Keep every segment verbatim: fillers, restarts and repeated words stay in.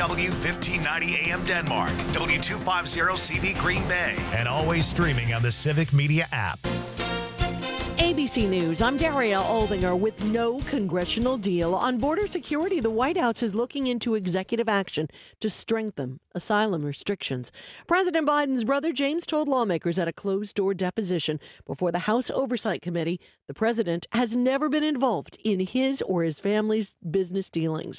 W fifteen ninety A M Denmark, W two fifty C V Green Bay, and always streaming on the Civic Media app. A B C News, I'm Daria Aldinger. With no congressional deal on border security, the White House is looking into executive action to strengthen asylum restrictions. President Biden's brother James told lawmakers at a closed-door deposition before the House Oversight Committee the president has never been involved in his or his family's business dealings.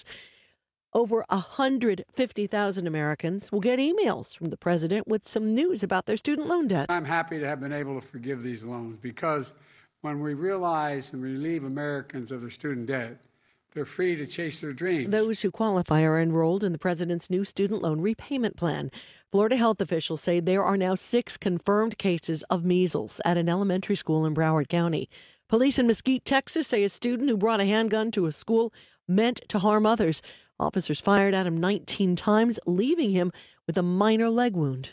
Over one hundred fifty thousand Americans will get emails from the president with some news about their student loan debt. I'm happy to have been able to forgive these loans because when we realize and relieve Americans of their student debt, they're free to chase their dreams. Those who qualify are enrolled in the president's new student loan repayment plan. Florida health officials say there are now six confirmed cases of measles at an elementary school in Broward County. Police in Mesquite, Texas say a student who brought a handgun to a school meant to harm others. Officers fired at him nineteen times, leaving him with a minor leg wound.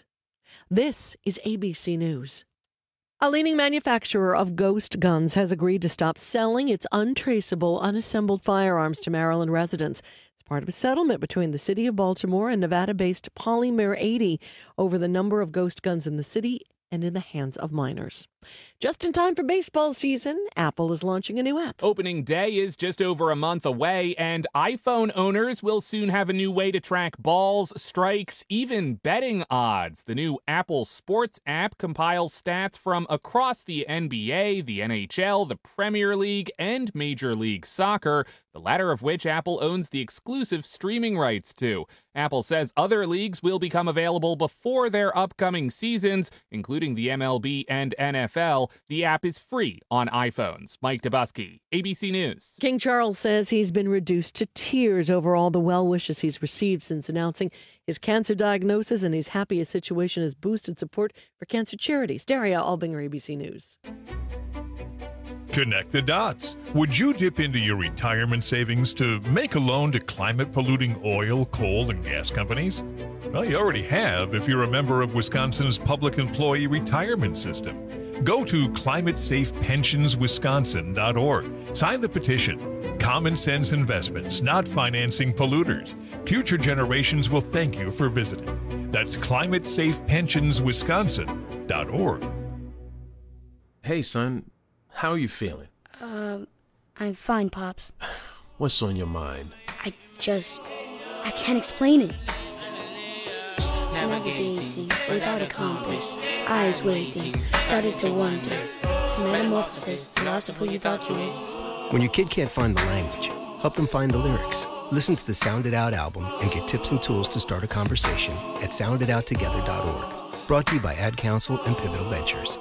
This is A B C News. A leading manufacturer of ghost guns has agreed to stop selling its untraceable, unassembled firearms to Maryland residents. It's part of a settlement between the city of Baltimore and Nevada-based Polymer eighty over the number of ghost guns in the city and in the hands of minors. Just in time for baseball season, Apple is launching a new app. Opening day is just over a month away, and iPhone owners will soon have a new way to track balls, strikes, even betting odds. The new Apple Sports app compiles stats from across the N B A, the N H L, the Premier League, and Major League Soccer, the latter of which Apple owns the exclusive streaming rights to. Apple says other leagues will become available before their upcoming seasons, including the M L B and N F L. The app is free on iPhones. Mike Dubusky, A B C News. King Charles says he's been reduced to tears over all the well wishes he's received since announcing his cancer diagnosis, and he's happy his situation has boosted support for cancer charities. Daria Albinger, A B C News. Connect the dots. Would you dip into your retirement savings to make a loan to climate-polluting oil, coal, and gas companies? Well, you already have if you're a member of Wisconsin's public employee retirement system. Go to climate safe pensions wisconsin dot org. Sign the petition. Common sense investments, not financing polluters. Future generations will thank you for visiting. That's climate safe pensions wisconsin dot org. Hey, son. How are you feeling? Um, I'm fine, Pops. What's on your mind? I just... I can't explain it. Navigating without a compass, eyes waiting, started to wonder. Metamorphosis, the loss of who you thought you is. When your kid can't find the language, help them find the lyrics. Listen to the Sound It Out album and get tips and tools to start a conversation at sound it out together dot org. Brought to you by Ad Council and Pivotal Ventures.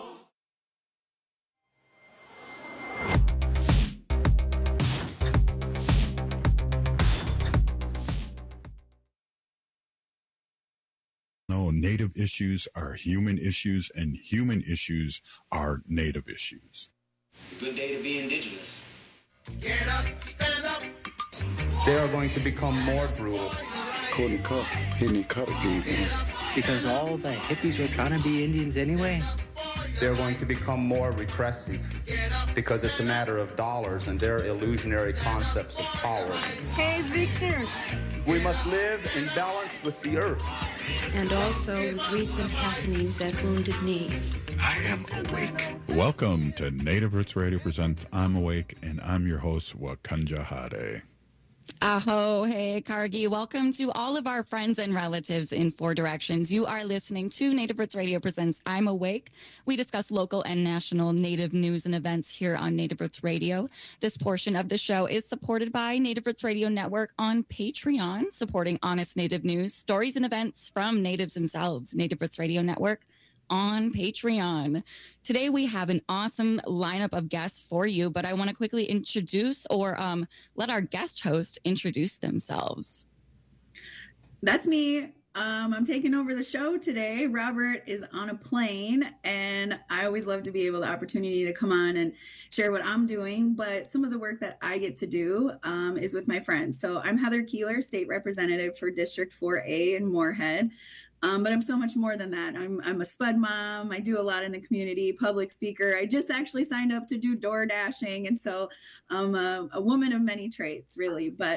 No, Native issues are human issues, and human issues are Native issues. It's a good day to be indigenous. Get up, stand up. They are going to become more brutal. Couldn't cut, hitting cut again. Because all the hippies were trying to be Indians anyway. They're going to become more repressive because it's a matter of dollars and their illusionary concepts of power. Hey, Victor. We must live in balance with the earth. And also with recent happenings at Wounded Knee. I am awake. Welcome to Native Roots Radio presents I'm Awake, and I'm your host, Wakanja Hade. Aho, hey, Kargi. Welcome to all of our friends and relatives in Four Directions. You are listening to Native Roots Radio presents I'm Awake. We discuss local and national Native news and events here on Native Roots Radio. This portion of the show is supported by Native Roots Radio Network on Patreon, supporting honest Native news, stories, and events from Natives themselves. Native Roots Radio Network on Patreon. Today we have an awesome lineup of guests for you, but I want to quickly introduce or um, let our guest host introduce themselves. That's me. Um, I'm taking over the show today. Robert is on a plane, and I always love to be able the opportunity to come on and share what I'm doing. But some of the work that I get to do um, is with my friends. So I'm Heather Keeler, State Representative for District four A in Moorhead. Um, but I'm so much more than that. I'm I'm a spud mom. I do a lot in the community, public speaker. I just actually signed up to do door dashing. And so I'm a, a woman of many traits, really. But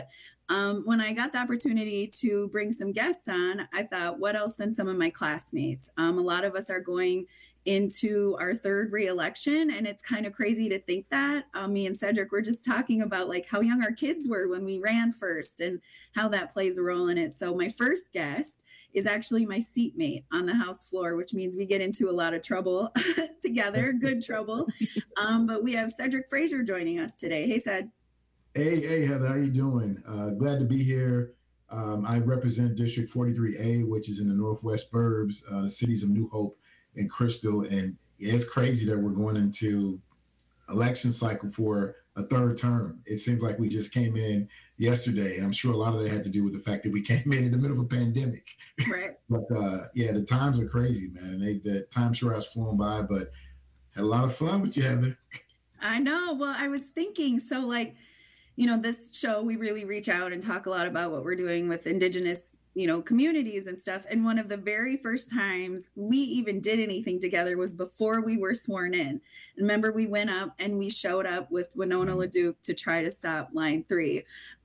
Um, when I got the opportunity to bring some guests on, I thought, what else than some of my classmates? Um, a lot of us are going into our third reelection, and it's kind of crazy to think that. Um, me and Cedric were just talking about like how young our kids were when we ran first and how that plays a role in it. So my first guest is actually my seatmate on the House floor, which means we get into a lot of trouble together, good trouble. Um, but we have Cedric Frazier joining us today. Hey, Ced. Hey, hey, Heather, how you doing? Uh, glad to be here. Um, I represent District forty-three A, which is in the Northwest Burbs, uh, the cities of New Hope and Crystal. And it's crazy that we're going into election cycle for a third term. It seems like we just came in yesterday, and I'm sure a lot of that had to do with the fact that we came in in the middle of a pandemic. Right. But uh, yeah, the times are crazy, man. And they, the time sure has flown by, but had a lot of fun with you, Heather. I know. Well, I was thinking, so like, you know, this show, we really reach out and talk a lot about what we're doing with Indigenous, you know, communities and stuff. And one of the very first times we even did anything together was before we were sworn in. Remember, we went up and we showed up with Winona LaDuke to try to stop Line three.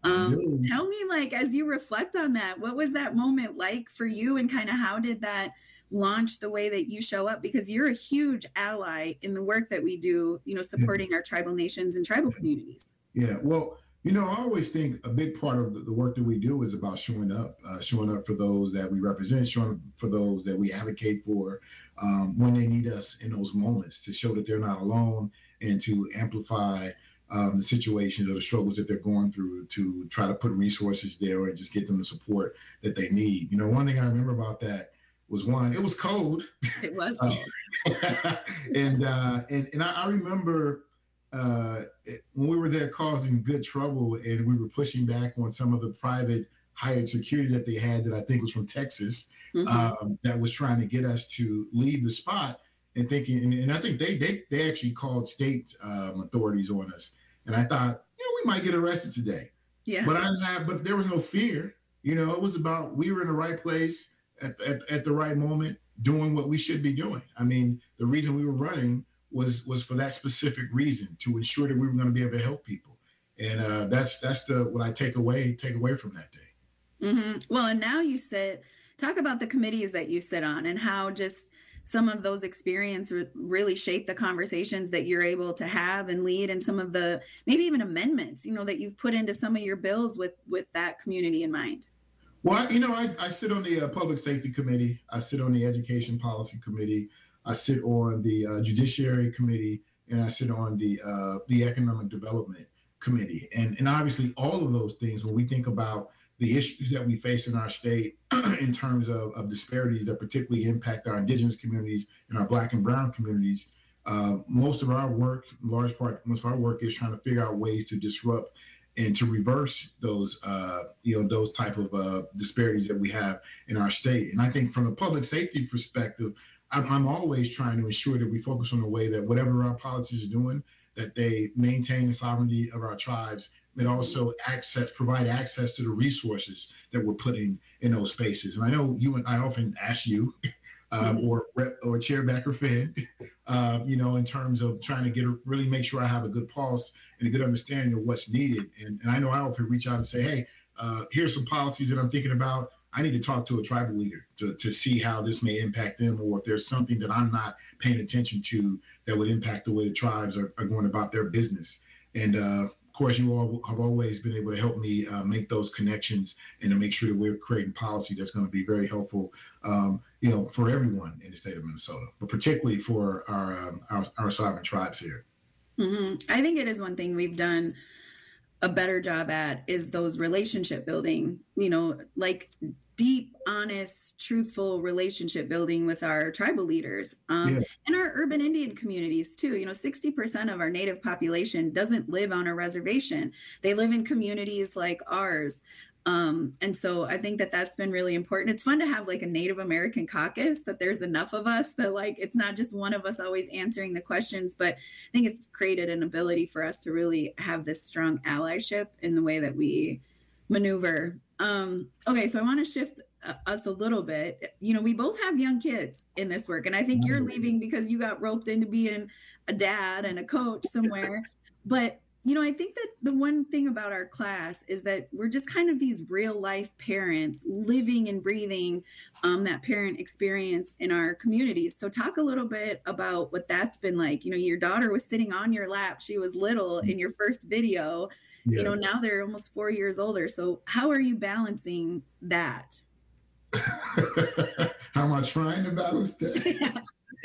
Um, tell me, like, as you reflect on that, what was that moment like for you, and kind of how did that launch the way that you show up? Because you're a huge ally in the work that we do, you know, supporting our tribal nations and tribal communities. Yeah, well, you know, I always think a big part of the, the work that we do is about showing up, uh, showing up for those that we represent, showing up for those that we advocate for um, when they need us in those moments, to show that they're not alone and to amplify um, the situations or the struggles that they're going through, to try to put resources there and just get them the support that they need. You know, one thing I remember about that was, one, it was cold. It was. uh, and, uh, and and I, I remember uh, when we were there causing good trouble, and we were pushing back on some of the private hired security that they had that I think was from Texas, mm-hmm. um, that was trying to get us to leave the spot, and thinking, and, and I think they they they actually called state um, authorities on us. And I thought, you know, we might get arrested today. Yeah. But I didn't have, but there was no fear. You know, it was about, we were in the right place at, at, at the right moment, doing what we should be doing. I mean, the reason we were running was was for that specific reason, to ensure that we were going to be able to help people. And uh, that's that's the what I take away take away from that day. Mm-hmm. Well, and now you sit, talk about the committees that you sit on, and how just some of those experiences really shape the conversations that you're able to have and lead, and some of the maybe even amendments, you know, that you've put into some of your bills with with that community in mind. Well, you know, I, I sit on the uh, Public Safety Committee. I sit on the Education Policy Committee. I sit on the uh, Judiciary Committee, and I sit on the uh, the Economic Development Committee. And, and obviously all of those things, when we think about the issues that we face in our state in terms of, of disparities that particularly impact our Indigenous communities and our Black and Brown communities, uh, most of our work, in large part, most of our work is trying to figure out ways to disrupt and to reverse those, uh, you know, those type of uh, disparities that we have in our state. And I think from a public safety perspective, I'm, I'm always trying to ensure that we focus on the way that whatever our policies are doing, that they maintain the sovereignty of our tribes, but also access, provide access to the resources that we're putting in those spaces. And I know you and I often ask you, um, or or Chair Backer Finn, um, you know, in terms of trying to get a, really make sure I have a good pulse and a good understanding of what's needed. And, and I know I often reach out and say, hey, uh, here's some policies that I'm thinking about. I need to talk to a tribal leader to, to see how this may impact them, or if there's something that I'm not paying attention to that would impact the way the tribes are, are going about their business. And uh, of course, you all have always been able to help me uh, make those connections and to make sure that we're creating policy that's going to be very helpful, um, you know, for everyone in the state of Minnesota, but particularly for our um, our, our sovereign tribes here. Mm-hmm. I think it is one thing we've done a better job at, is those relationship building, you know, like deep, honest, truthful relationship building with our tribal leaders, um, yeah. and our urban Indian communities too. You know, sixty percent of our Native population doesn't live on a reservation. They live in communities like ours. Um, and so I think that that's been really important. It's fun to have like a Native American caucus, that there's enough of us that like, it's not just one of us always answering the questions, but I think it's created an ability for us to really have this strong allyship in the way that we maneuver. Um, okay, so I want to shift uh, us a little bit. You know, we both have young kids in this work, and I think you're leaving because you got roped into being a dad and a coach somewhere. But you know, I think that the one thing about our class is that we're just kind of these real life parents living and breathing um, that parent experience in our communities. So talk a little bit about what that's been like. You know, your daughter was sitting on your lap. She was little in your first video. Yeah. You know, now they're almost four years older. So how are you balancing that? How am I trying to balance that?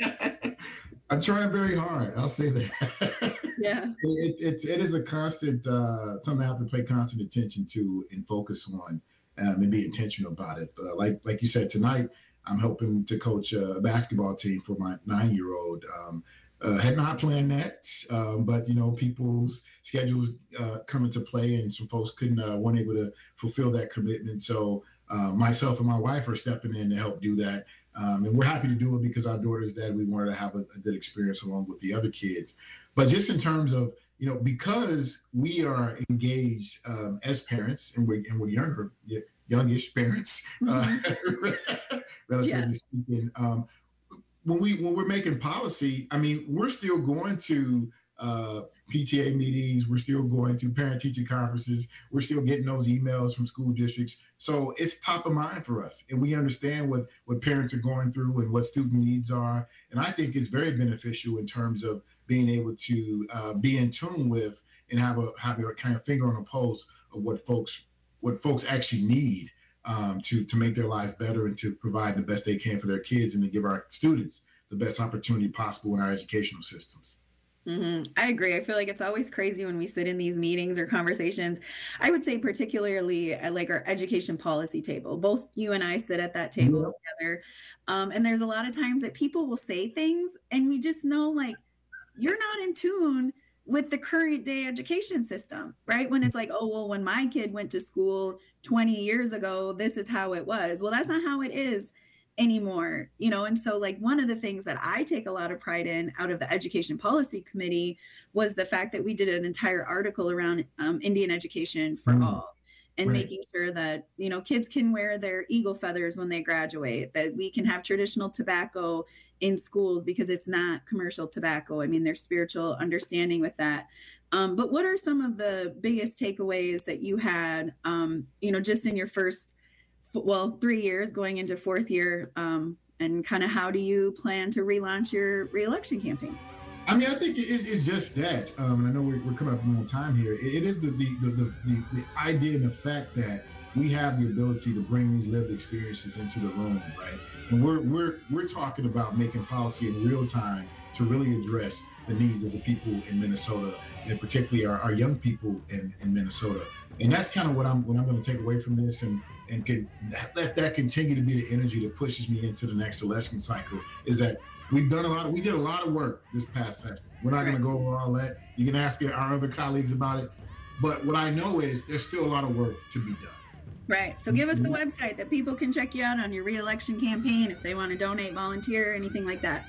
I'm trying very hard. I'll say that. Yeah. It, it, it is a constant, uh, something I have to pay constant attention to and focus on um, and be intentional about it. But like like you said, tonight, I'm helping to coach a basketball team for my nine-year-old. Um, uh, had not planned that, um, but, you know, people's schedules uh, come into play and some folks couldn't, uh, weren't able to fulfill that commitment. So uh, myself and my wife are stepping in to help do that. Um, and we're happy to do it because our daughter's dad, we wanted to have a, a good experience along with the other kids. But just in terms of, you know, because we are engaged um, as parents and we're, and we're younger, youngish parents, mm-hmm. uh, relatively yeah. speaking, um, when, we, when we're making policy, I mean, we're still going to uh, P T A meetings, we're still going to parent-teacher conferences, we're still getting those emails from school districts. So it's top of mind for us. And we understand what, what parents are going through and what student needs are. And I think it's very beneficial in terms of being able to uh, be in tune with and have a, have a kind of finger on the pulse of what folks, what folks actually need um, to, to make their lives better and to provide the best they can for their kids and to give our students the best opportunity possible in our educational systems. Mm-hmm. I agree. I feel like it's always crazy when we sit in these meetings or conversations. I would say particularly at like our education policy table. Both you and I sit at that table yeah. together. Um, and there's a lot of times that people will say things and we just know like, you're not in tune with the current day education system, right? When it's like, oh, well, when my kid went to school twenty years ago, this is how it was. Well, that's not how it is anymore, you know? And so like one of the things that I take a lot of pride in out of the Education Policy Committee was the fact that we did an entire article around um, Indian education for mm. all and right. making sure that, you know, kids can wear their eagle feathers when they graduate, that we can have traditional tobacco in schools because it's not commercial tobacco. I mean, there's spiritual understanding with that. Um, but what are some of the biggest takeaways that you had, um, you know, just in your first well, three years going into fourth year, um, and kind of how do you plan to relaunch your reelection campaign? I mean, I think it is, it's just that, um, and I know we're, we're coming up on time here. It, it is the the, the the the idea and the fact that we have the ability to bring these lived experiences into the room, right? And we're we're we're talking about making policy in real time to really address the needs of the people in Minnesota, and particularly our, our young people in, in Minnesota. And that's kind of what I'm what I'm going to take away from this, and and can let that continue to be the energy that pushes me into the next election cycle. Is that we've done a lot of, we did a lot of work this past session. We're not going to go over all that. You can ask our other colleagues about it. But what I know is there's still a lot of work to be done. Right. So give us the website that people can check you out on your reelection campaign if they want to donate, volunteer, anything like that.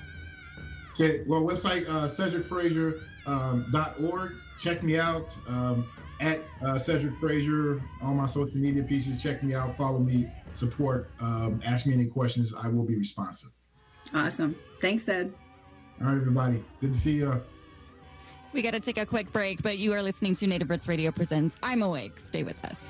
Okay. Well, website uh, Cedric Frazier dot org. Um, check me out. Um, at uh, Cedric Frazier, all my social media pieces. Check me out, follow me, support, um, ask me any questions. I will be responsive. Awesome. Thanks, Ed. All right, everybody. Good to see you. We got to take a quick break, but you are listening to Native Roots Radio Presents I'm Awake. Stay with us.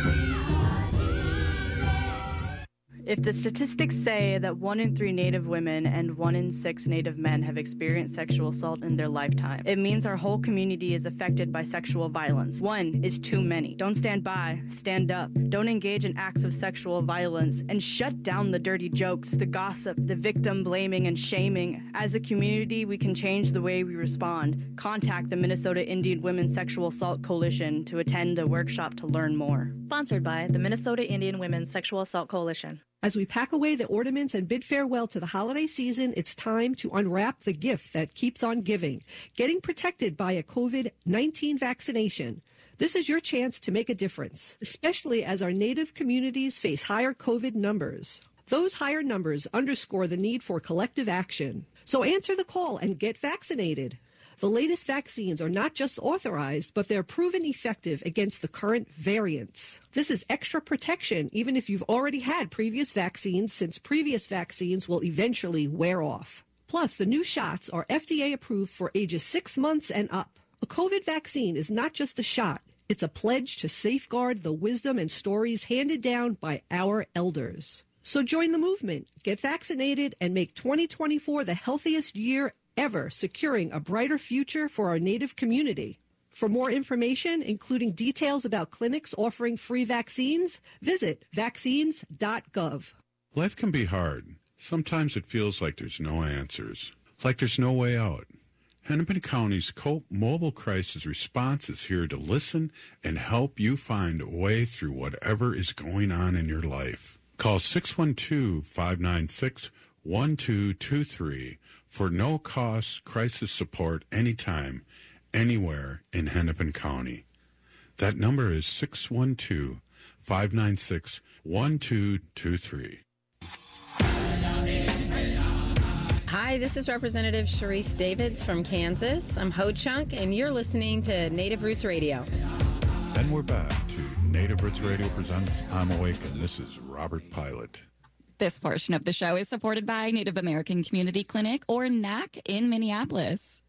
If the statistics say that one in three Native women and one in six Native men have experienced sexual assault in their lifetime, it means our whole community is affected by sexual violence. One is too many. Don't stand by, stand up. Don't engage in acts of sexual violence, and shut down the dirty jokes, the gossip, the victim blaming and shaming. As a community, we can change the way we respond. Contact the Minnesota Indian Women's Sexual Assault Coalition to attend a workshop to learn more. Sponsored by the Minnesota Indian Women's Sexual Assault Coalition. As we pack away the ornaments and bid farewell to the holiday season, it's time to unwrap the gift that keeps on giving, getting protected by a COVID nineteen vaccination. This is your chance to make a difference, especially as our Native communities face higher COVID numbers. Those higher numbers underscore the need for collective action. So answer the call and get vaccinated. The latest vaccines are not just authorized, but they're proven effective against the current variants. This is extra protection, even if you've already had previous vaccines, since previous vaccines will eventually wear off. Plus, the new shots are F D A approved for ages six months and up. A COVID vaccine is not just a shot. It's a pledge to safeguard the wisdom and stories handed down by our elders. So join the movement, get vaccinated, and make twenty twenty-four the healthiest year ever, securing a brighter future for our Native community. For more information, including details about clinics offering free vaccines, visit vaccines dot gov. Life can be hard. Sometimes it feels like there's no answers, like there's no way out. Hennepin County's COPE Mobile Crisis Response is here to listen and help you find a way through whatever is going on in your life. Call six one two, five nine six, one two two three for no-cost crisis support anytime, anywhere in Hennepin County. That number is six one two, five nine six, one two two three. Hi, this is Representative Sharice Davids from Kansas. I'm Ho Chunk, and you're listening to Native Roots Radio. And we're back to Native Roots Radio presents I'm Awake, and this is Robert Pilot. This portion of the show is supported by Native American Community Clinic, or N A C, in Minneapolis.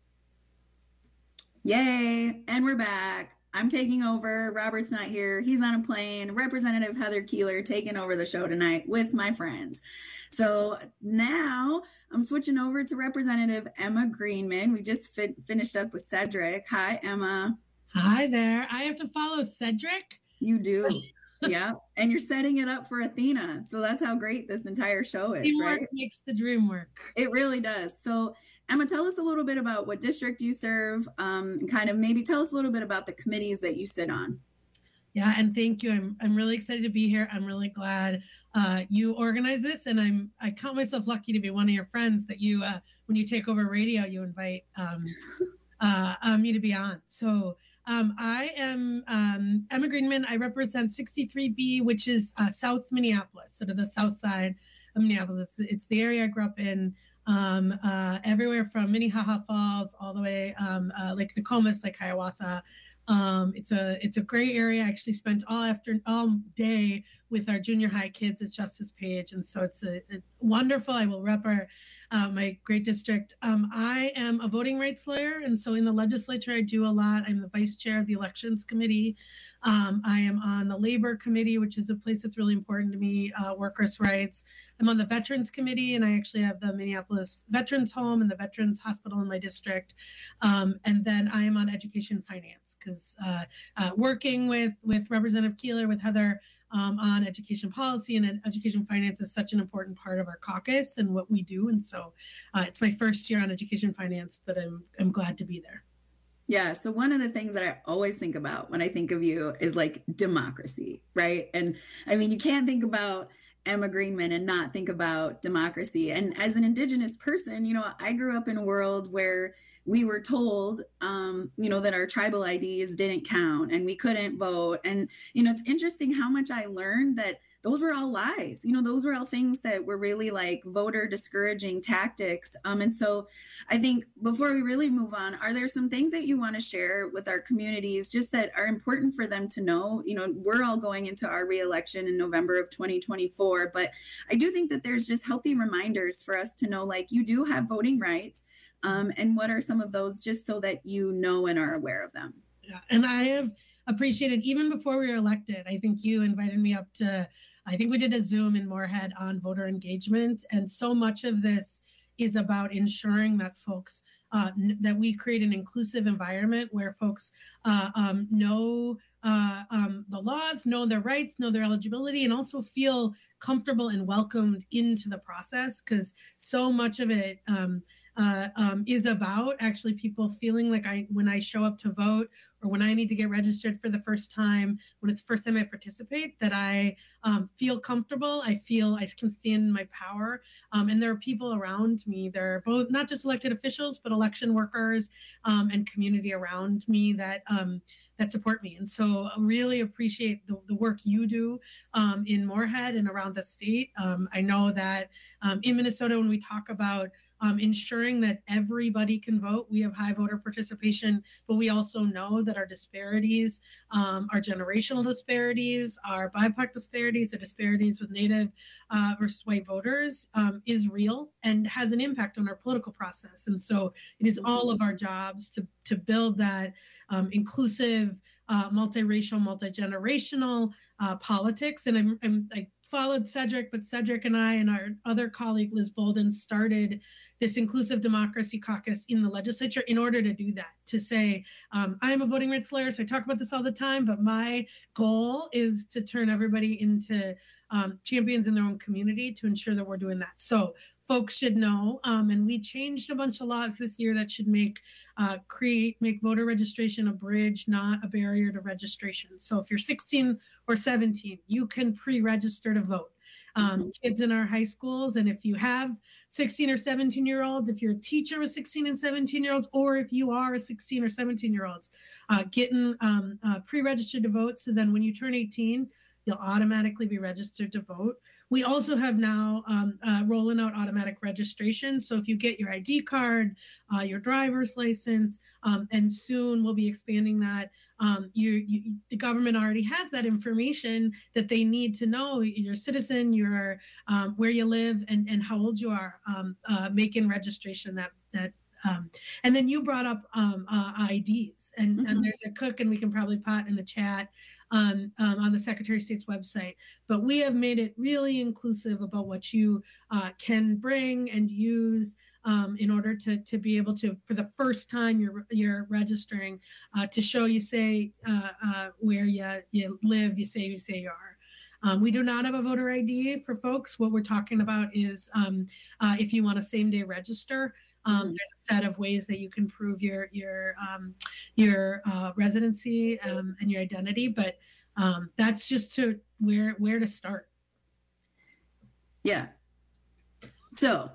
Yay! And we're back. I'm taking over. Robert's not here. He's on a plane. Representative Heather Keeler taking over the show tonight with my friends. So now I'm switching over to Representative Emma Greenman. We just fi- finished up with Cedric. Hi, Emma. Hi there. I have to follow Cedric? You do. Yeah. And you're setting it up for Athena. So that's how great this entire show is, Teamwork right? makes the dream work. It really does. So Emma, tell us a little bit about what district you serve, um, and kind of maybe tell us a little bit about the committees that you sit on. Yeah, and thank you. I'm I'm really excited to be here. I'm really glad uh, you organized this, and I'm I count myself lucky to be one of your friends that you, uh, when you take over radio, you invite um, uh, uh, me to be on. So um, I am um, Emma Greenman. I represent sixty-three B, which is uh, South Minneapolis, so to the south side of Minneapolis. It's it's the area I grew up in. Um, uh, everywhere from Minnehaha Falls all the way um, uh, Lake Nokomis, Lake Hiawatha. Um, it's a it's a great area. I actually spent all after all day with our junior high kids at Justice Page, and so it's a, a wonderful. I will rep our uh, my great district. Um, I am a voting rights lawyer, and so in the legislature I do a lot. I'm the vice chair of the elections committee. Um, I am on the labor committee, which is a place that's really important to me. Uh, workers' rights. I'm on the veterans committee, and I actually have the Minneapolis Veterans Home and the Veterans Hospital in my district. Um, and then I am on education finance because uh, uh, working with with Representative Keeler, with Heather. Um, on education policy and education finance is such an important part of our caucus and what we do. And so uh, it's my first year on education finance, but I'm I'm glad to be there. Yeah. So one of the things that I always think about when I think of you is like democracy, right? And I mean, you can't think about Emma Greenman and not think about democracy. And as an Indigenous person, you know, I grew up in a world where we were told, um, you know, that our tribal I Ds didn't count and we couldn't vote. And, you know, it's interesting how much I learned that those were all lies. You know, those were all things that were really like voter discouraging tactics. Um, and so I think before we really move on, are there some things that you want to share with our communities just that are important for them to know? You know, we're all going into our reelection in November of twenty twenty-four, but I do think that there's just healthy reminders for us to know, like, you do have voting rights. Um, and what are some of those, just so that you know and are aware of them? Yeah, and I have appreciated, even before we were elected, I think you invited me up to, I think we did a Zoom in Moorhead on voter engagement. And so much of this is about ensuring that folks, uh, n- that we create an inclusive environment where folks uh, um, know uh, um, the laws, know their rights, know their eligibility, and also feel comfortable and welcomed into the process, because so much of it um, uh, um, is about actually people feeling like I, when I show up to vote, or when I need to get registered for the first time, when it's the first time I participate, that I um, feel comfortable. I feel I can stand in my power. Um, and there are people around me. There are both not just elected officials, but election workers um, and community around me that um, that support me. And so I really appreciate the, the work you do um, in Moorhead and around the state. Um, I know that um, in Minnesota, when we talk about um, ensuring that everybody can vote. We have high voter participation, but we also know that our disparities, um, our generational disparities, our B I P O C disparities, the disparities with Native uh, versus white voters um, is real and has an impact on our political process. And so it is all of our jobs to, to build that um, inclusive, uh, multiracial, multi-generational uh, politics. And I'm, I'm, I followed Cedric, but Cedric and I and our other colleague, Liz Bolden, started this Inclusive Democracy Caucus in the legislature in order to do that, to say, um, I'm a voting rights lawyer, so I talk about this all the time, but my goal is to turn everybody into um, champions in their own community to ensure that we're doing that. So folks should know, um, and we changed a bunch of laws this year that should make uh, create make voter registration a bridge, not a barrier to registration. So if you're sixteen or seventeen, you can pre-register to vote. Um, kids in our high schools, and if you have sixteen or seventeen year olds, if you're a teacher with sixteen and seventeen year olds, or if you are a sixteen or seventeen year olds, uh, getting um, uh, pre-registered to vote. So then when you turn eighteen, you'll automatically be registered to vote. We also have now um, uh, rolling out automatic registration. So if you get your I D card, uh, your driver's license, um, and soon we'll be expanding that, um, you, you, the government already has that information that they need to know your citizen, your um, where you live, and, and how old you are, um, uh, making registration that that. Um, and then you brought up um, uh, I Ds, and, mm-hmm. and there's a cook, and we can probably pot in the chat um, um, on the Secretary of State's website. But we have made it really inclusive about what you uh, can bring and use um, in order to to be able to, for the first time you're you're registering, uh, to show you say uh, uh, where you you live, you say you say you are. Um, we do not have a voter I D for folks. What we're talking about is um, uh, if you want to same day register. Um, there's a set of ways that you can prove your your um, your uh, residency um, and your identity, but um, that's just to where where to start. Yeah. So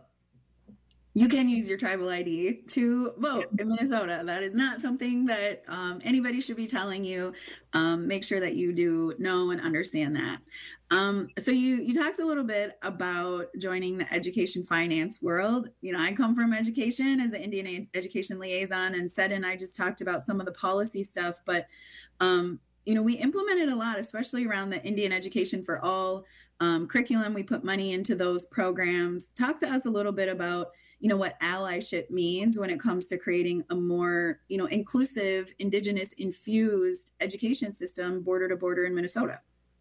you can use your tribal I D to vote in Minnesota. That is not something that um, anybody should be telling you. Um, make sure that you do know and understand that. Um, so you you talked a little bit about joining the education finance world. You know, I come from education as an Indian education liaison, and Sed and I just talked about some of the policy stuff. But um, you know, we implemented a lot, especially around the Indian Education for All um, curriculum. We put money into those programs. Talk to us a little bit about, you know, what allyship means when it comes to creating a more, you know, inclusive, Indigenous infused education system border to border in Minnesota.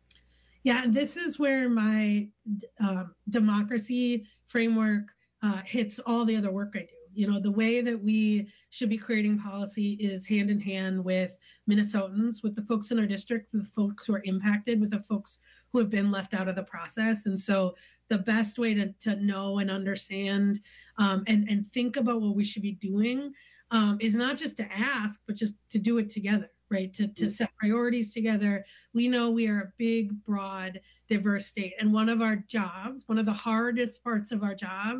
Yeah, this is where my uh, democracy framework uh, hits all the other work I do. You know, the way that we should be creating policy is hand in hand with Minnesotans, with the folks in our district, the folks who are impacted, with the folks who have been left out of the process. And so the best way to, to know and understand um, and, and think about what we should be doing um, is not just to ask, but just to do it together, right? To, to set priorities together. We know we are a big, broad, diverse state. And one of our jobs, one of the hardest parts of our job,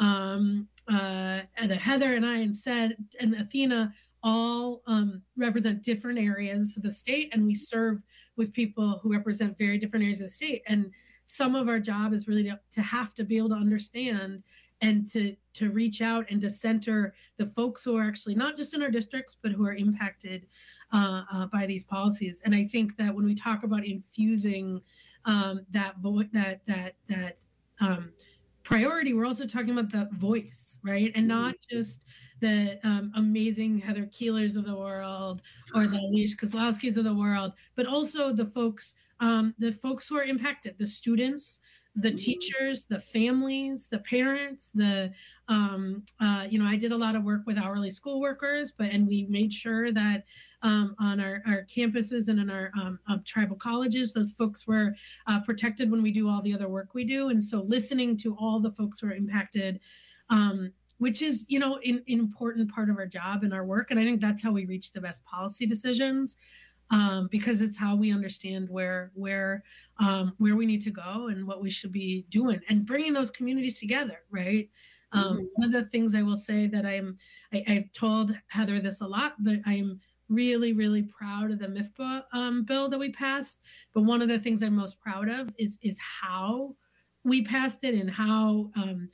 um, uh, and Heather and I and Sed and Athena all um, represent different areas of the state, and we serve with people who represent very different areas of the state. And some of our job is really to, to have to be able to understand and to to reach out and to center the folks who are actually not just in our districts, but who are impacted uh, uh, by these policies. And I think that when we talk about infusing um, that vo- that that that um, priority, we're also talking about the voice, right? And not just the um, amazing Heather Keelers of the world or the Alish Kozlowskis of the world, but also the folks, um, the folks who are impacted, the students, the teachers, the families, the parents, the, um, uh, you know, I did a lot of work with hourly school workers, but, and we made sure that um, on our, our campuses and in our um, uh, tribal colleges, those folks were uh, protected when we do all the other work we do. And so listening to all the folks who are impacted, um, which is, you know, an, an important part of our job and our work. And I think that's how we reach the best policy decisions. Um, because it's how we understand where where um, where we need to go and what we should be doing and bringing those communities together, right? Um, mm-hmm. One of the things I will say that I'm, I, I've told Heather this a lot, but I'm really, really proud of the M I F P A um, bill that we passed. But one of the things I'm most proud of is is how we passed it and how um,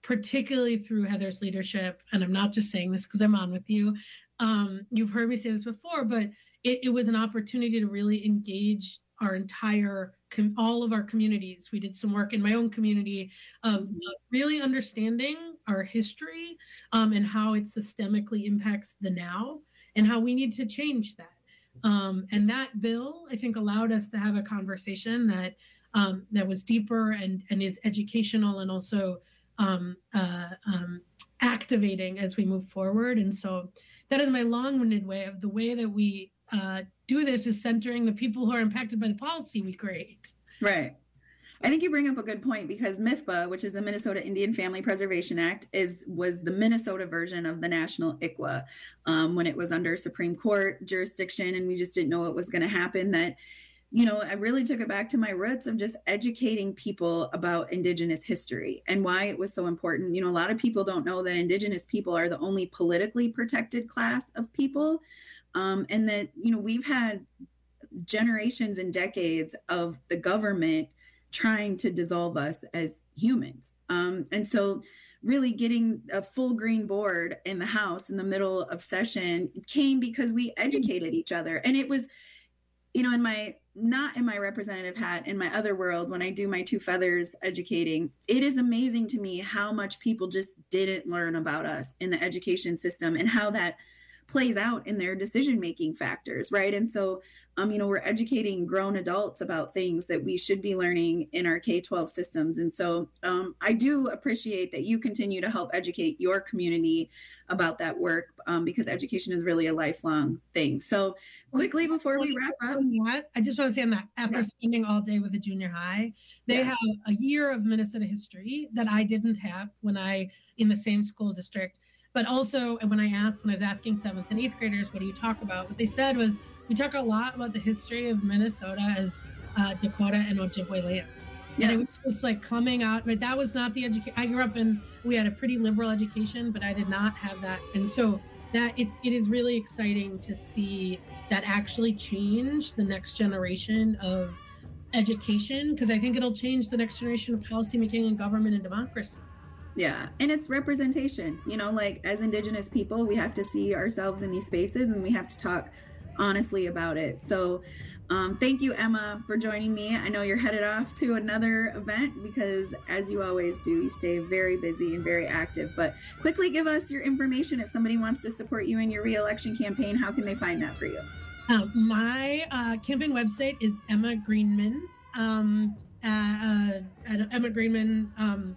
particularly through Heather's leadership, and I'm not just saying this because I'm on with you. Um, you've heard me say this before, but it, it was an opportunity to really engage our entire, com- all of our communities. We did some work in my own community of, of really understanding our history um, and how it systemically impacts the now and how we need to change that. Um, and that bill, I think, allowed us to have a conversation that um, that was deeper and, and is educational and also um, uh, um, activating as we move forward. And so that is my long-winded way of the way that we uh, do this is centering the people who are impacted by the policy we create. Right. I think you bring up a good point because M I F P A, which is the Minnesota Indian Family Preservation Act, is was the Minnesota version of the national I C W A um, when it was under Supreme Court jurisdiction, and we just didn't know what was going to happen. That, you know, I really took it back to my roots of just educating people about Indigenous history and why it was so important. You know, a lot of people don't know that Indigenous people are the only politically protected class of people, um, and that, you know, we've had generations and decades of the government trying to dissolve us as humans. Um, and so really getting a full green board in the House in the middle of session came because we educated each other. And it was, you know, in my, not in my representative hat, in my other world, when I do my two feathers educating, it is amazing to me how much people just didn't learn about us in the education system and how that plays out in their decision-making factors, right? And so, um, you know, we're educating grown adults about things that we should be learning in our K twelve systems. And so um, I do appreciate that you continue to help educate your community about that work um, because education is really a lifelong thing. So quickly before we wrap up. I just want to say on that, after yeah. spending all day with the junior high, they yeah. have a year of Minnesota history that I didn't have when I, in the same school district. But also, when I asked, when I was asking seventh and eighth graders, what do you talk about? What they said was, we talk a lot about the history of Minnesota as uh, Dakota and Ojibwe land. Yeah. And it was just like coming out, but that was not the education. I grew up in, we had a pretty liberal education, but I did not have that. And so that it's, it is really exciting to see that actually change the next generation of education, because I think it'll change the next generation of policymaking and government and democracy. Yeah. And it's representation, you know, like as Indigenous people, we have to see ourselves in these spaces and we have to talk honestly about it. So um, thank you, Emma, for joining me. I know you're headed off to another event because as you always do, you stay very busy and very active, but quickly give us your information. If somebody wants to support you in your re-election campaign, how can they find that for you? Uh, my uh, campaign website is Emma Greenman, um, uh, uh, at Emma Greenman, um,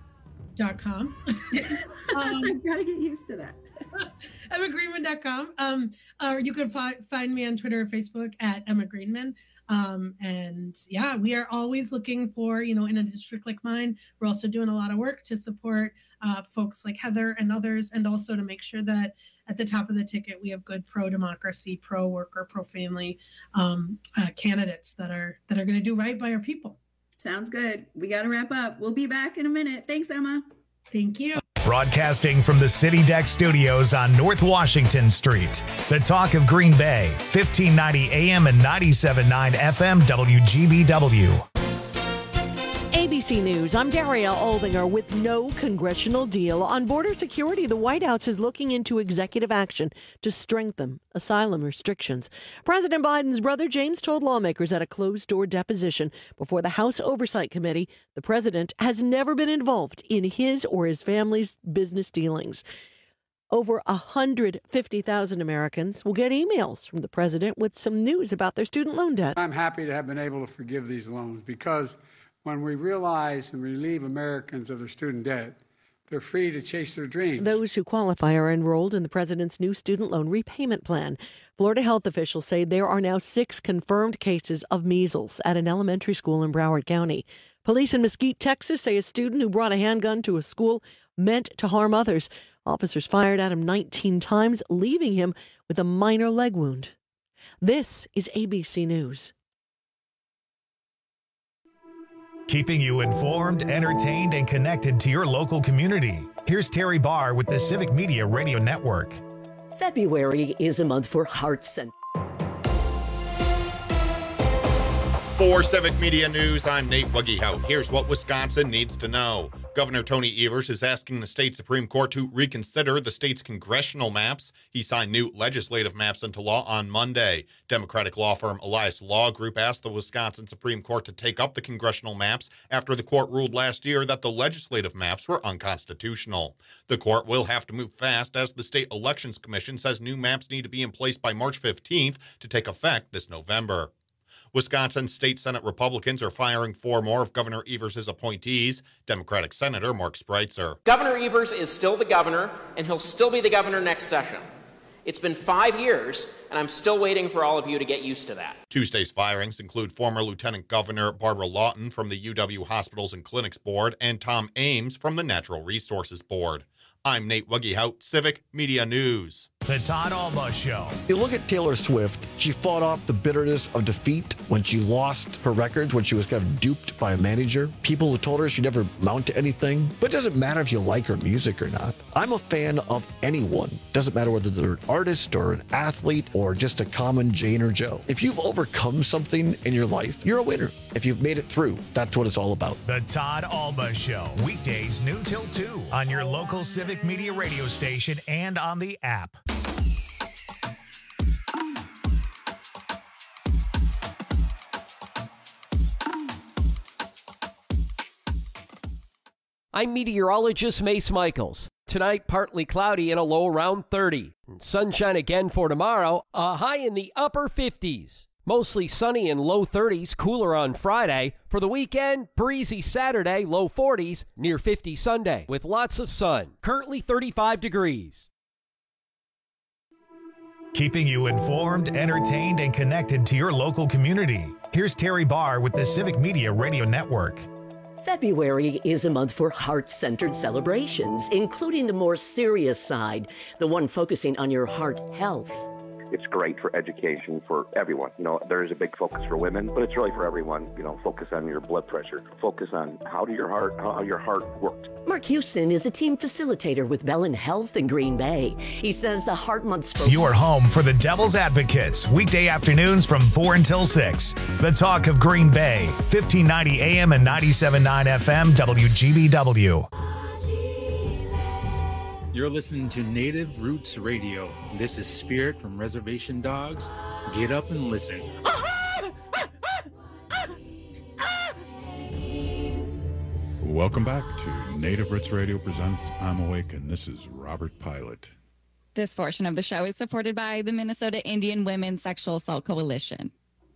dot com. um, I've got to get used to that. Emma Greenman dot com. Um, or you can fi- find me on Twitter or Facebook at Emma Greenman. Um, and yeah, we are always looking for, you know, in a district like mine, we're also doing a lot of work to support uh, folks like Heather and others, and also to make sure that at the top of the ticket, we have good pro-democracy, pro-worker, pro-family um, uh, candidates that are that are going to do right by our people. Sounds good. We got to wrap up. We'll be back in a minute. Thanks, Emma. Thank you. Broadcasting from the City Deck Studios on North Washington Street. The talk of Green Bay, fifteen ninety A M and ninety-seven point nine F M W G B W. A B C News, I'm Daria Aldinger. With no congressional deal on border security, the White House is looking into executive action to strengthen asylum restrictions. President Biden's brother James told lawmakers at a closed-door deposition before the House Oversight Committee the president has never been involved in his or his family's business dealings. Over one hundred fifty thousand Americans will get emails from the president with some news about their student loan debt. I'm happy to have been able to forgive these loans because when we realize and relieve Americans of their student debt, they're free to chase their dreams. Those who qualify are enrolled in the president's new student loan repayment plan. Florida health officials say there are now six confirmed cases of measles at an elementary school in Broward County. Police in Mesquite, Texas say a student who brought a handgun to a school meant to harm others. Officers fired at him nineteen times, leaving him with a minor leg wound. This is A B C News. Keeping you informed, entertained, and connected to your local community. Here's Terry Barr with the Civic Media Radio Network. February is a month for hearts and For Civic Media News, I'm Nate Wuggyhout. Here's what Wisconsin needs to know. Governor Tony Evers is asking the state Supreme Court to reconsider the state's congressional maps. He signed new legislative maps into law on Monday. Democratic law firm Elias Law Group asked the Wisconsin Supreme Court to take up the congressional maps after the court ruled last year that the legislative maps were unconstitutional. The court will have to move fast as the State Elections Commission says new maps need to be in place by March fifteenth to take effect this November. Wisconsin State Senate Republicans are firing four more of Governor Evers' appointees. Democratic Senator Mark Spreitzer. Governor Evers is still the governor, and he'll still be the governor next session. It's been five years, and I'm still waiting for all of you to get used to that. Tuesday's firings include former Lieutenant Governor Barbara Lawton from the U W Hospitals and Clinics Board and Tom Ames from the Natural Resources Board. I'm Nate Wuggyhout, Civic Media News. The Todd Alba Show. You look at Taylor Swift, she fought off the bitterness of defeat when she lost her records, when she was kind of duped by a manager. People who told her she'd never amount to anything. But it doesn't matter if you like her music or not. I'm a fan of anyone. Doesn't matter whether they're an artist or an athlete or just a common Jane or Joe. If you've overcome something in your life, you're a winner. If you've made it through, that's what it's all about. The Todd Alba Show. Weekdays noon till two on your local Civic Media radio station and on the app. I'm meteorologist Mace Michaels. Tonight, partly cloudy and a low around thirty. Sunshine again for tomorrow, a high in the upper fifties. Mostly sunny and low thirties, cooler on Friday. For the weekend, breezy Saturday, low forties, near fifty Sunday, with lots of sun. Currently thirty-five degrees. Keeping you informed, entertained, and connected to your local community. Here's Terry Barr with the Civic Media Radio Network. February is a month for heart-centered celebrations, including the more serious side, the one focusing on your heart health. It's great for education for everyone. You know, there is a big focus for women, but it's really for everyone. You know, focus on your blood pressure. Focus on how do your heart, how your heart worked. Mark Houston is a team facilitator with Bellin Health in Green Bay. He says the Heart Month's focus... You are home for the Devil's Advocates, weekday afternoons from four until six. The talk of Green Bay, fifteen ninety A M and ninety-seven point nine F M, W G B W. You're listening to Native Roots Radio. This is Spirit from Reservation Dogs. Get up and listen. Welcome back to Native Roots Radio presents I'm Awake, and this is Robert Pilot. This portion of the show is supported by the Minnesota Indian Women's Sexual Assault Coalition.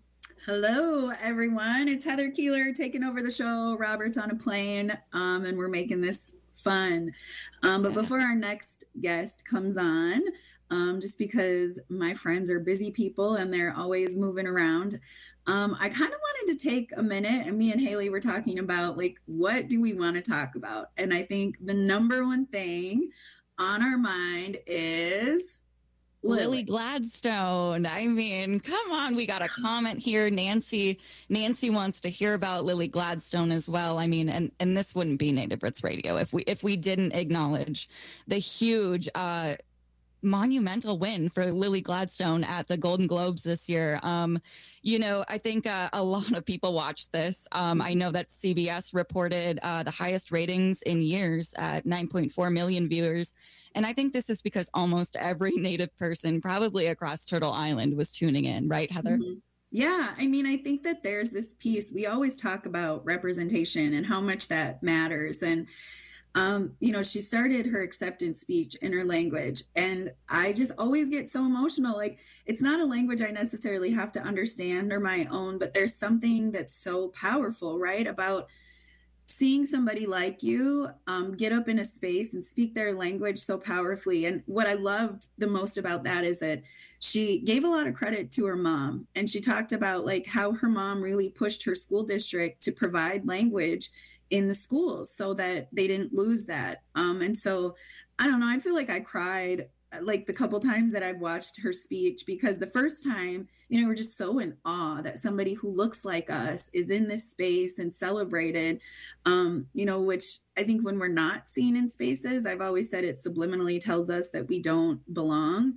Hello, everyone. It's Heather Keeler taking over the show. Robert's on a plane, um, and we're making this fun. Um, but before our next guest comes on, um, just because my friends are busy people and they're always moving around, um, I kind of wanted to take a minute, and me and Haley were talking about, like, what do we want to talk about? And I think the number one thing on our mind is Lily. Lily Gladstone. I mean, come on. We got a comment here. Nancy, Nancy wants to hear about Lily Gladstone as well. I mean, and, and this wouldn't be Native Roots Radio if we, if we didn't acknowledge the huge, uh, monumental win for Lily Gladstone at the Golden Globes this year. Um, you know, I think uh, a lot of people watched this. Um, I know that C B S reported uh, the highest ratings in years at nine point four million viewers. And I think this is because almost every Native person, probably across Turtle Island, was tuning in, right, Heather? Mm-hmm. Yeah, I mean, I think that there's this piece. We always talk about representation and how much that matters. And Um, you know, she started her acceptance speech in her language, and I just always get so emotional. Like, it's not a language I necessarily have to understand or my own, but there's something that's so powerful, right, about seeing somebody like you um, get up in a space and speak their language so powerfully. And what I loved the most about that is that she gave a lot of credit to her mom, and she talked about, like, how her mom really pushed her school district to provide language in the schools so that they didn't lose that. Um, and so, I don't know, I feel like I cried like the couple times that I've watched her speech, because the first time, you know, we're just so in awe that somebody who looks like us is in this space and celebrated, um, you know, which I think when we're not seen in spaces, I've always said it subliminally tells us that we don't belong.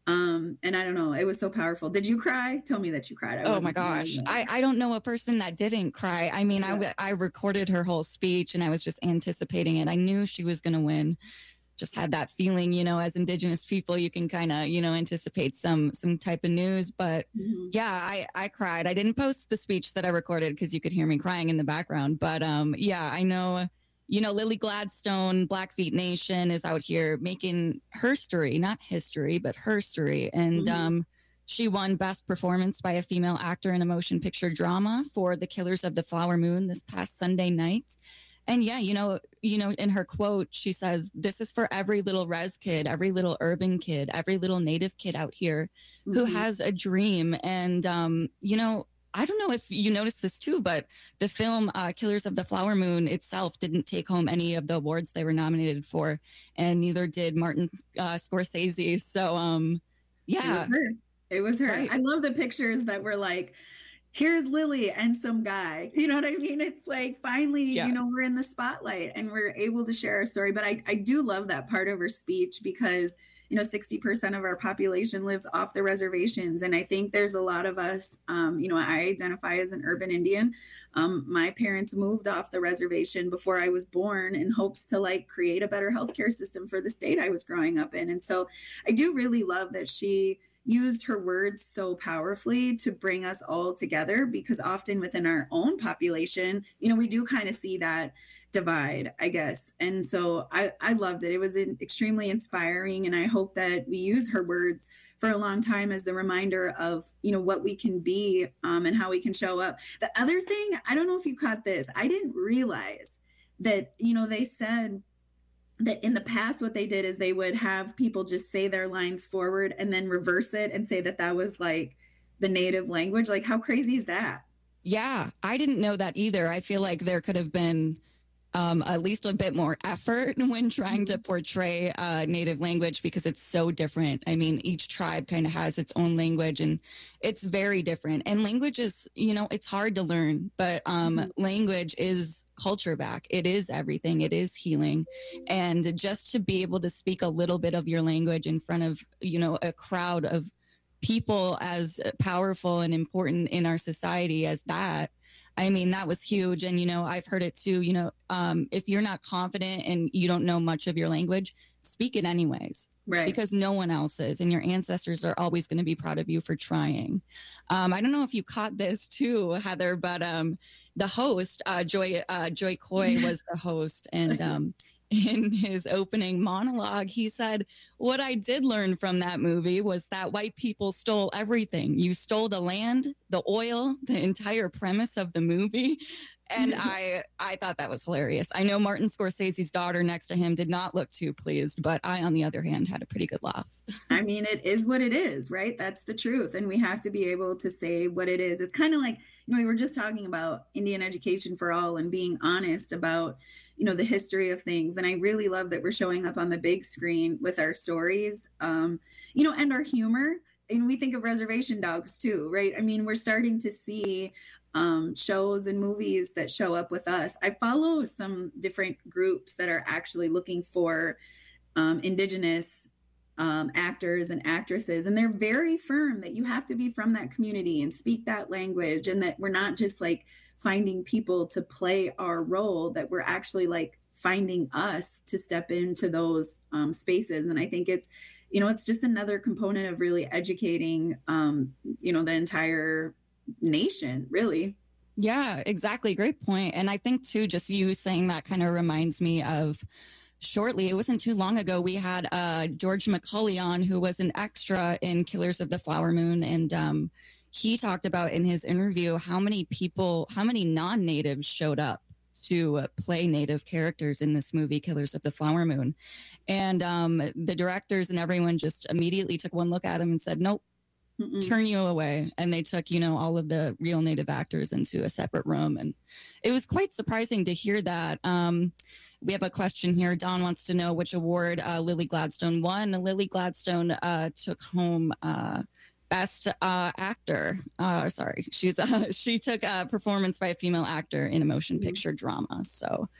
Um, and I don't know, it was so powerful. Did you cry? Tell me that you cried. I oh my gosh. I, I don't know a person that didn't cry. I mean, yeah. I, I recorded her whole speech and I was just anticipating it. I knew she was going to win. Just had that feeling, you know, as Indigenous people, you can kind of, you know, anticipate some, some type of news, but mm-hmm. yeah, I, I cried. I didn't post the speech that I recorded because you could hear me crying in the background, but um, yeah, I know, you know, Lily Gladstone, Blackfeet Nation is out here making her story, not history, but her story. And mm-hmm. um, she won Best Performance by a Female Actor in a Motion Picture Drama for The Killers of the Flower Moon this past Sunday night. And yeah, you know, you know, in her quote, she says, "This is for every little res kid, every little urban kid, every little Native kid out here mm-hmm. who has a dream." And, um, you know, I don't know if you noticed this too, but the film uh, Killers of the Flower Moon itself didn't take home any of the awards they were nominated for, and neither did Martin uh, Scorsese. So, um, yeah. It was her. It was her. Right. I love the pictures that were like, here's Lily and some guy. You know what I mean? It's like, finally, yeah. you know, we're in the spotlight and we're able to share our story. But I, I do love that part of her speech because, you know, sixty percent of our population lives off the reservations. And I think there's a lot of us, um, you know, I identify as an urban Indian. Um, my parents moved off the reservation before I was born in hopes to like create a better healthcare system for the state I was growing up in. And so I do really love that she used her words so powerfully to bring us all together, because often within our own population, you know, we do kind of see that divide, I guess. And so I, I loved it. It was an extremely inspiring. And I hope that we use her words for a long time as the reminder of, you know, what we can be um, and how we can show up. The other thing, I don't know if you caught this, I didn't realize that, you know, they said that in the past, what they did is they would have people just say their lines forward and then reverse it and say that that was like the native language. Like, how crazy is that? Yeah, I didn't know that either. I feel like there could have been um, at least a bit more effort when trying to portray uh, native language, because it's so different. I mean, each tribe kind of has its own language and it's very different. And language is, you know, it's hard to learn, but um, mm-hmm. language is culture back. It is everything. It is healing. And just to be able to speak a little bit of your language in front of, you know, a crowd of people as powerful and important in our society as that, I mean, that was huge. And, you know, I've heard it too, you know, um, if you're not confident and you don't know much of your language, speak it anyways. Right. Because no one else is. And your ancestors are always going to be proud of you for trying. Um, I don't know if you caught this too, Heather, but um, the host, uh, Joy, uh, Joy Coy was the host. And um, in his opening monologue, he said, "What I did learn from that movie was that white people stole everything. You stole the land, the oil, the entire premise of the movie." And I, I thought that was hilarious. I know Martin Scorsese's daughter next to him did not look too pleased, but I, on the other hand, had a pretty good laugh. I mean, it is what it is, right? That's the truth. And we have to be able to say what it is. It's kind of like, you know, we were just talking about Indian Education for All and being honest about, you know, the history of things. And I really love that we're showing up on the big screen with our stories, um, you know, and our humor. And we think of Reservation Dogs too, right? I mean, we're starting to see um, shows and movies that show up with us. I follow some different groups that are actually looking for um, Indigenous um, actors and actresses. And they're very firm that you have to be from that community and speak that language, and that we're not just like finding people to play our role, that we're actually like finding us to step into those um, spaces. And I think it's, you know, it's just another component of really educating, um, you know, the entire nation, really. Yeah, exactly. Great point. And I think too, just you saying that kind of reminds me of shortly, it wasn't too long ago, we had uh, George McCulley on, who was an extra in Killers of the Flower Moon. And um, he talked about in his interview how many people, how many non-natives showed up to uh, play native characters in this movie, Killers of the Flower Moon. And um, the directors and everyone just immediately took one look at him and said, "Nope, Mm-mm. turn you away." And they took, you know, all of the real native actors into a separate room. And it was quite surprising to hear that. Um, we have a question here. Don wants to know which award uh, Lily Gladstone won. Lily Gladstone uh, took home uh, Best uh, Actor. Uh, sorry, she's uh, she took a performance by a female actor in a motion picture drama. So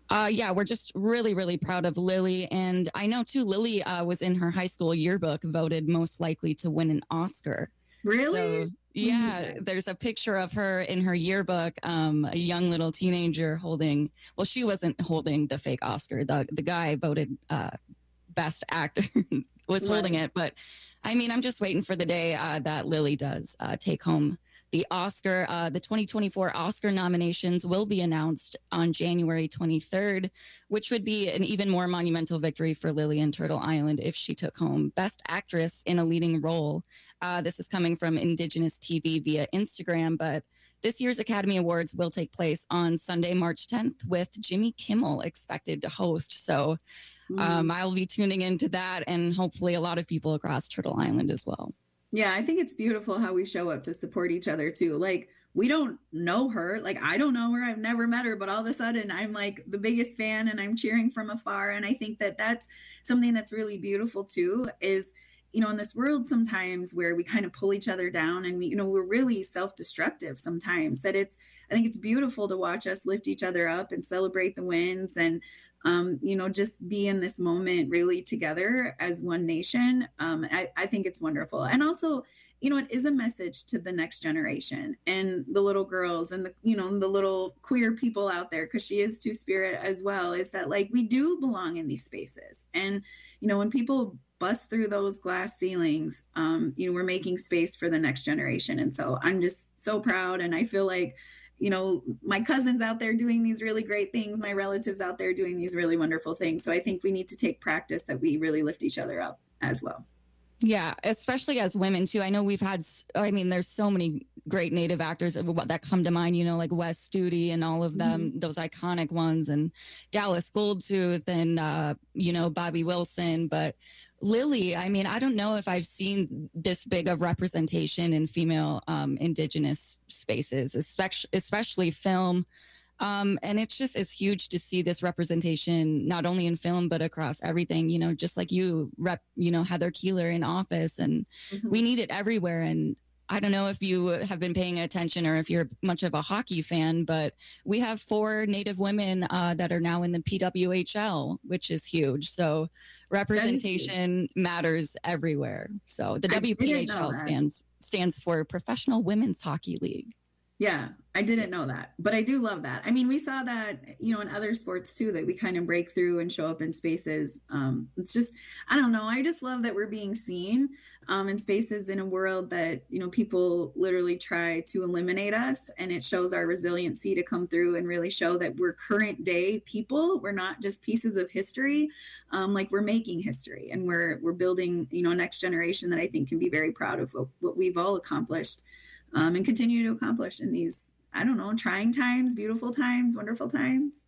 Uh, yeah, we're just really, really proud of Lily. And I know, too, Lily uh, was in her high school yearbook voted most likely to win an Oscar. Really? So, yeah, there's a picture of her in her yearbook, um, a young little teenager holding, well, she wasn't holding the fake Oscar. The, the guy voted uh, best actor was Right. holding it. But, I mean, I'm just waiting for the day uh, that Lily does uh, take home the Oscar. Uh, the twenty twenty-four Oscar nominations will be announced on January twenty-third, which would be an even more monumental victory for Lily in Turtle Island if she took home Best Actress in a Leading Role. Uh, this is coming from Indigenous T V via Instagram, but this year's Academy Awards will take place on Sunday, March tenth, with Jimmy Kimmel expected to host. So um, I'll be tuning into that, and hopefully a lot of people across Turtle Island as well. Yeah, I think it's beautiful how we show up to support each other too. Like, we don't know her. Like, I don't know her. I've never met her, but all of a sudden I'm like the biggest fan and I'm cheering from afar. And I think that that's something that's really beautiful too, is, you know, in this world sometimes where we kind of pull each other down and we, you know, we're really self-destructive sometimes, that it's, I think it's beautiful to watch us lift each other up and celebrate the wins and, um, you know, just be in this moment really together as one nation. Um, I, I think it's wonderful. And also, you know, it is a message to the next generation and the little girls and the, you know, the little queer people out there, because she is Two-Spirit as well, is that like, we do belong in these spaces. And, you know, when people bust through those glass ceilings, um, you know, we're making space for the next generation. And so I'm just so proud. And I feel like, you know, my cousins out there doing these really great things, my relatives out there doing these really wonderful things. So I think we need to take practice that we really lift each other up as well. Yeah, especially as women too. I know we've had, I mean, there's so many great Native actors that come to mind, you know, like Wes Studi and all of them, mm-hmm. those iconic ones, and Dallas Goldtooth and, uh, you know, Bobby Wilson. But Lily, I mean, I don't know if I've seen this big of representation in female um, Indigenous spaces, especially, especially film. Um, and it's just, it's huge to see this representation, not only in film, but across everything, you know, just like you rep, you know, Heather Keeler in Office, and mm-hmm. we need it everywhere. And I don't know if you have been paying attention or if you're much of a hockey fan, but we have four Native women uh, that are now in the P W H L, which is huge. So representation matters everywhere. So the W P H L stands stands for Professional Women's Hockey League. Yeah, I didn't know that, but I do love that. I mean, we saw that, you know, in other sports too, that we kind of break through and show up in spaces. Um, it's just, I don't know. I just love that we're being seen um, in spaces in a world that, you know, people literally try to eliminate us, and it shows our resiliency to come through and really show that we're current day people. We're not just pieces of history. Um, like, we're making history, and we're, we're building, you know, a next generation that I think can be very proud of what, what we've all accomplished. Um, and continue to accomplish in these, I don't know, trying times, beautiful times, wonderful times.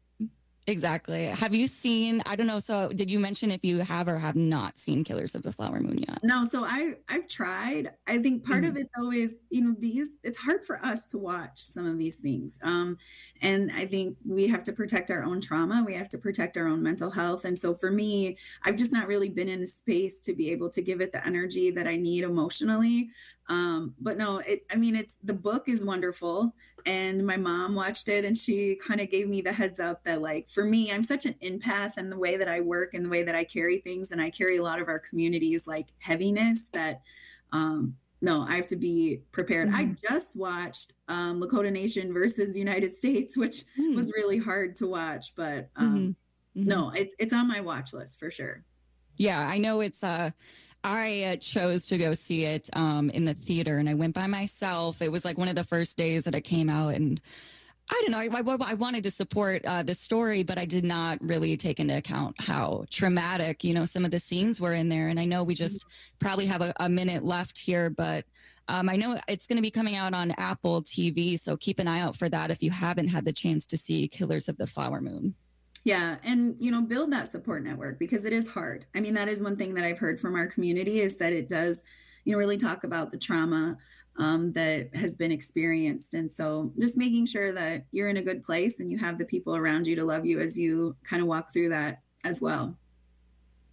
Exactly. Have you seen, I don't know, so did you mention if you have or have not seen Killers of the Flower Moon yet? No, so I, I've tried. I think part mm-hmm. of it, though, is, you know, these, it's hard for us to watch some of these things. Um, and I think we have to protect our own trauma. We have to protect our own mental health. And so for me, I've just not really been in a space to be able to give it the energy that I need emotionally. Um, but no, it, I mean, it's, the book is wonderful, and my mom watched it and she kind of gave me the heads up that, like, for me, I'm such an empath in the way that I work and the way that I carry things. And I carry a lot of our communities like heaviness that, um, no, I have to be prepared. Mm-hmm. I just watched, um, Lakota Nation versus United States, which mm-hmm. was really hard to watch, but, um, mm-hmm. no, it's, it's on my watch list for sure. Yeah, I know it's, uh, I uh, chose to go see it um, in the theater, and I went by myself. It was like one of the first days that it came out, and I don't know, I, I, I wanted to support uh, the story, but I did not really take into account how traumatic, you know, some of the scenes were in there. And I know we just probably have a, a minute left here, but um, I know it's going to be coming out on Apple T V, so keep an eye out for that if you haven't had the chance to see Killers of the Flower Moon. Yeah. And, you know, build that support network, because it is hard. I mean, that is one thing that I've heard from our community, is that it does, you know, really talk about the trauma um, that has been experienced. And so just making sure that you're in a good place and you have the people around you to love you as you kind of walk through that as well.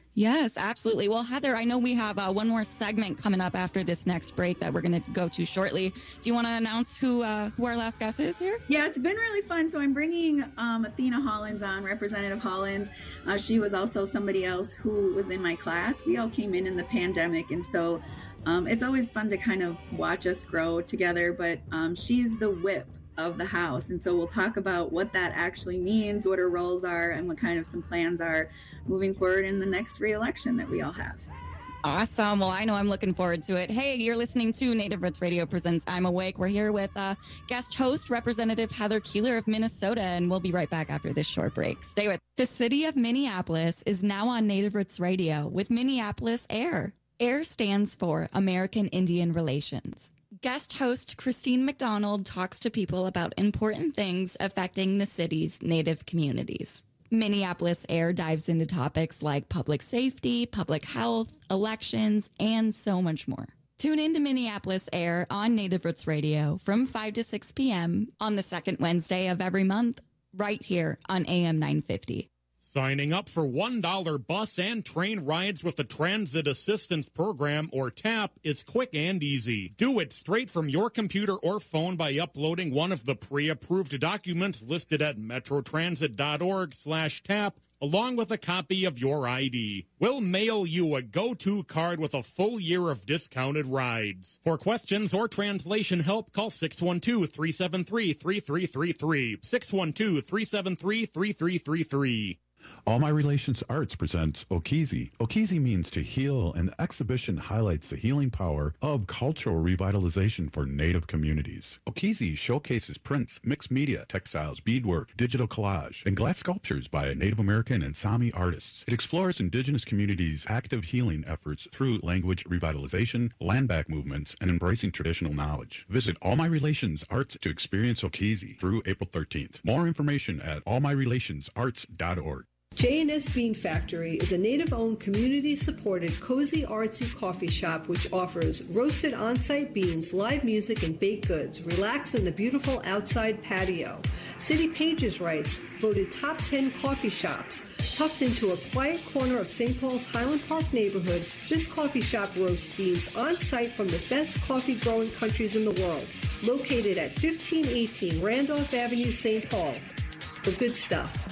Yes, absolutely. Well, Heather, I know we have uh, one more segment coming up after this next break that we're going to go to shortly. Do you want to announce who uh, who our last guest is here? Yeah, it's been really fun. So I'm bringing um, Athena Hollins on, Representative Hollins. Uh, she was also somebody else who was in my class. We all came in in the pandemic, and so um, it's always fun to kind of watch us grow together. But um, she's the whip of the House, and so we'll talk about what that actually means, what her roles are, and what kind of some plans are moving forward in the next re-election that we all have. Awesome. Well, I know I'm looking forward to it. Hey, you're listening to Native Roots Radio Presents I'm Awake. We're here with uh, guest host, Representative Heather Keeler of Minnesota, and we'll be right back after this short break. Stay with. The city of Minneapolis is now on Native Roots Radio with Minneapolis AIR. AIR stands for American Indian Relations. Guest host Christine McDonald talks to people about important things affecting the city's Native communities. Minneapolis AIR dives into topics like public safety, public health, elections, and so much more. Tune in to Minneapolis AIR on Native Roots Radio from five to six p.m. on the second Wednesday of every month, right here on A M nine fifty. Signing up for one dollar bus and train rides with the Transit Assistance Program, or TAP, is quick and easy. Do it straight from your computer or phone by uploading one of the pre-approved documents listed at metrotransit.org slash TAP, along with a copy of your I D. We'll mail you a go-to card with a full year of discounted rides. For questions or translation help, call six one two, three seven three, three three three three, six one two, three seven three, three three three three. All My Relations Arts presents Okizi. Okizi means to heal, and the exhibition highlights the healing power of cultural revitalization for Native communities. Okizi showcases prints, mixed media, textiles, beadwork, digital collage, and glass sculptures by Native American and Sami artists. It explores indigenous communities' active healing efforts through language revitalization, land back movements, and embracing traditional knowledge. Visit All My Relations Arts to experience Okizi through April thirteenth. More information at all my relations arts dot org. J and S Bean Factory is a Native-owned, community-supported, cozy, artsy coffee shop which offers roasted on-site beans, live music, and baked goods. Relax in the beautiful outside patio. City Pages writes, voted top ten coffee shops. Tucked into a quiet corner of Saint Paul's Highland Park neighborhood, this coffee shop roasts beans on-site from the best coffee-growing countries in the world. Located at fifteen eighteen Randolph Avenue, Saint Paul. The good stuff.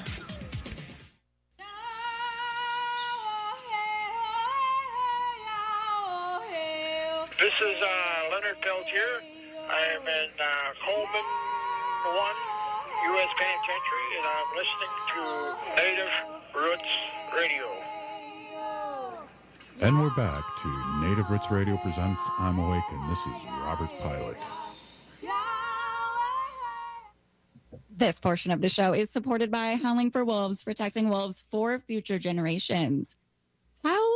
This is uh, Leonard Peltier. I am in uh, Coleman one U S Penitentiary, and I'm listening to Native Roots Radio. And we're back to Native Roots Radio presents I'm Awake, and this is Robert Pilot. This portion of the show is supported by Howling for Wolves, protecting wolves for future generations. How?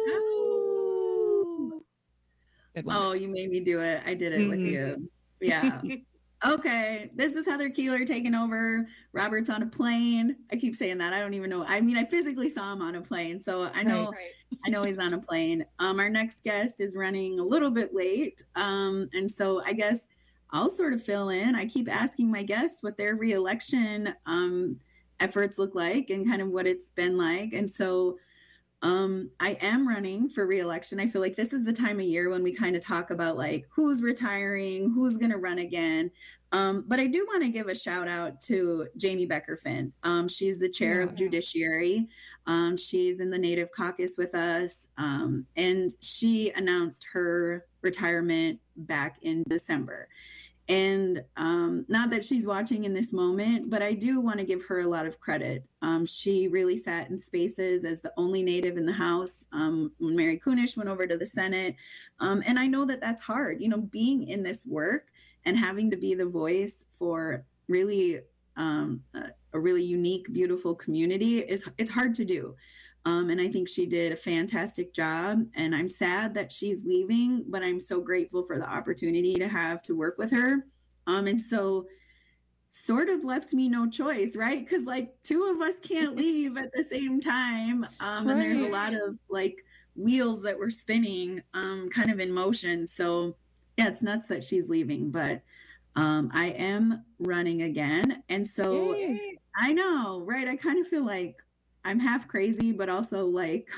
Good one. Oh, you made me do it. I did it mm-hmm. with you. Yeah. Okay. This is Heather Keeler taking over. Robert's on a plane. I keep saying that. I don't even know. I mean, I physically saw him on a plane, so I know right, right. I know he's on a plane. Um, our next guest is running a little bit late. Um, and so I guess I'll sort of fill in. I keep asking my guests what their re-election um, efforts look like and kind of what it's been like. And so Um, I am running for re-election. I feel like this is the time of year when we kind of talk about like who's retiring, who's going to run again. Um, but I do want to give a shout out to Jamie Becker-Finn. Um, she's the chair yeah. of Judiciary. Um, she's in the Native Caucus with us. Um, and she announced her retirement back in December. And um, not that she's watching in this moment, but I do want to give her a lot of credit. Um, she really sat in spaces as the only Native in the House um, when Mary Kunesh went over to the Senate. Um, and I know that that's hard, you know, being in this work and having to be the voice for really um, a, a really unique, beautiful community is it's hard to do. Um, and I think she did a fantastic job, and I'm sad that she's leaving, but I'm so grateful for the opportunity to have to work with her. Um, and so sort of left me no choice, right? Because like two of us can't leave at the same time. Um, and there's a lot of like wheels that were spinning um, kind of in motion. So yeah, it's nuts that she's leaving, but um, I am running again. And so Yay. I know, right? I kind of feel like I'm half crazy, but also like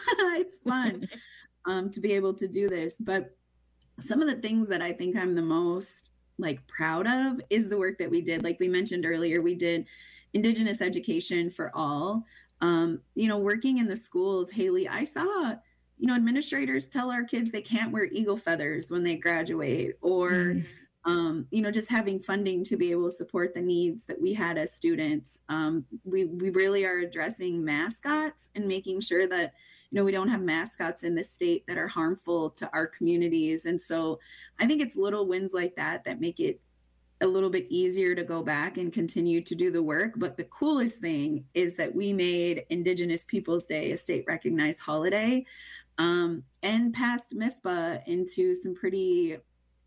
It's fun um, to be able to do this. But some of the things that I think I'm the most like proud of is the work that we did. Like we mentioned earlier, we did Indigenous education for all. Um, you know, working in the schools, Haley, I saw, you know, administrators tell our kids they can't wear eagle feathers when they graduate, or, mm. um, you know, just having funding to be able to support the needs that we had as students. Um, we, we really are addressing mascots and making sure that, you know, we don't have mascots in the state that are harmful to our communities. And so I think it's little wins like that that make it a little bit easier to go back and continue to do the work. But the coolest thing is that we made Indigenous Peoples Day a state recognized holiday, um, and passed M I F P A into some pretty,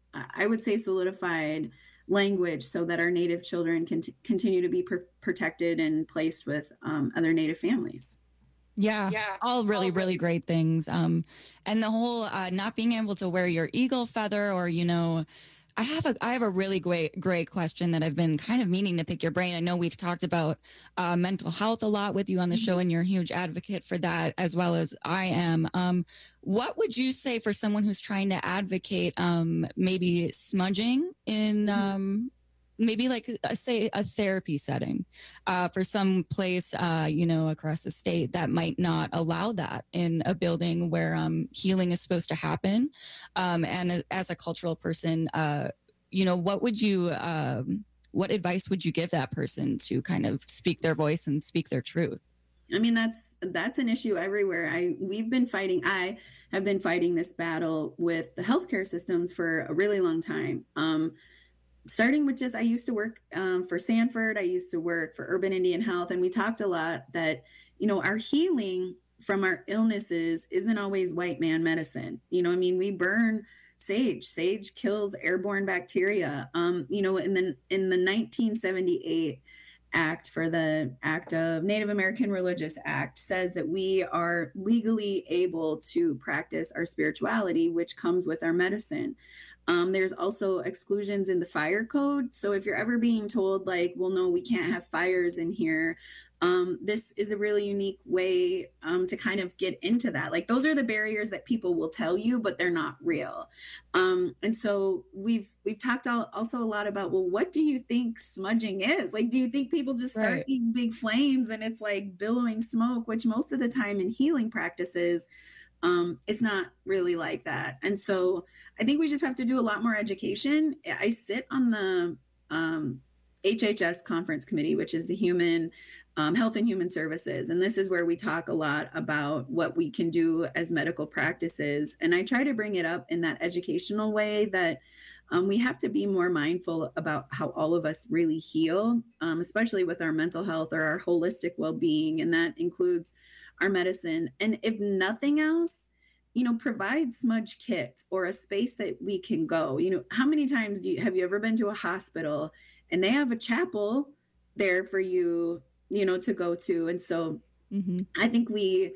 I would say, solidified language so that our Native children can t- continue to be pr- protected and placed with um, other Native families. Yeah, yeah, all really, really great things. Um, and the whole uh, not being able to wear your eagle feather, or, you know, I have a I have a really great, great question that I've been kind of meaning to pick your brain. I know we've talked about uh, mental health a lot with you on the show, and you're a huge advocate for that, as well as I am. Um, what would you say for someone who's trying to advocate um, maybe smudging in um, maybe like a, say a therapy setting uh, for some place, uh, you know, across the state that might not allow that in a building where um, healing is supposed to happen. Um, and as a cultural person, uh, you know, what would you, um, what advice would you give that person to kind of speak their voice and speak their truth? I mean, that's, that's an issue everywhere. I, we've been fighting, I have been fighting this battle with the healthcare systems for a really long time. Um, Starting with just, I used to work um, for Sanford. I used to work for Urban Indian Health. And we talked a lot that, you know, our healing from our illnesses isn't always white man medicine. You know, I mean, we burn sage. Sage kills airborne bacteria. Um, you know, in the, in the nineteen seventy-eight Act for the Act of Native American Religious Act says that we are legally able to practice our spirituality, which comes with our medicine. Um, there's also exclusions in the fire code. So if you're ever being told like, well, no, we can't have fires in here, um, this is a really unique way um, to kind of get into that. Like those are the barriers that people will tell you, but they're not real. Um, and so we've we've talked all, also a lot about, well, what do you think smudging is? Like, do you think people just start right. these big flames and it's like billowing smoke, which most of the time in healing practices, Um, it's not really like that. And so I think we just have to do a lot more education. I sit on the um, H H S conference committee, which is the Human um, Health and Human Services. And this is where we talk a lot about what we can do as medical practices. And I try to bring it up in that educational way that um, we have to be more mindful about how all of us really heal, um, especially with our mental health or our holistic well-being. And that includes our medicine. And if nothing else, you know, provide smudge kits or a space that we can go. You know, how many times do you, have you ever been to a hospital and they have a chapel there for you, you know, to go to? And so mm-hmm. I think we,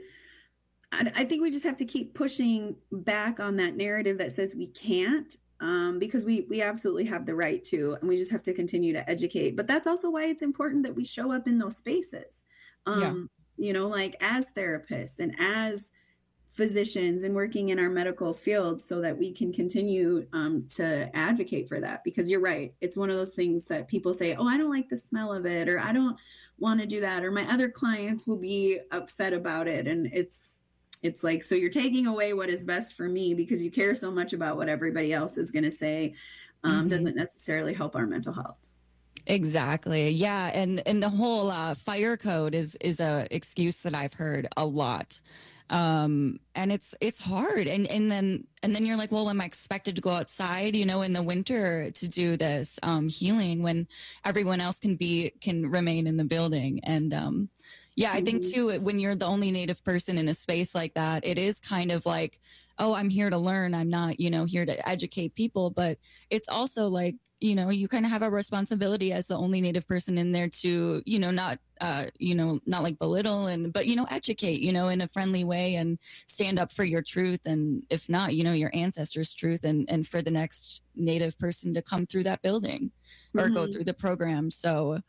I, I think we just have to keep pushing back on that narrative that says we can't, um, because we, we absolutely have the right to, and we just have to continue to educate. But that's also why it's important that we show up in those spaces. Um, yeah. You know, like as therapists and as physicians and working in our medical field so that we can continue um, to advocate for that. Because you're right. It's one of those things that people say, oh, I don't like the smell of it, or I don't want to do that, or my other clients will be upset about it. And it's, it's like, so you're taking away what is best for me because you care so much about what everybody else is going to say, um, mm-hmm. doesn't necessarily help our mental health. Exactly. Yeah. And, and the whole uh, fire code is, is a excuse that I've heard a lot. Um, and it's, it's hard. And, and then, and then you're like, well, am I expected to go outside, you know, in the winter to do this, um, healing when everyone else can be, can remain in the building. And, um, yeah, I think too, when you're the only Native person in a space like that, it is kind of like, oh, I'm here to learn. I'm not, you know, here to educate people, but it's also like, you know, you kind of have a responsibility as the only Native person in there to, you know, not, uh, you know, not like belittle and, but, you know, educate, you know, in a friendly way and stand up for your truth. And if not, you know, your ancestors' truth and, and for the next Native person to come through that building or mm-hmm. go through the program. So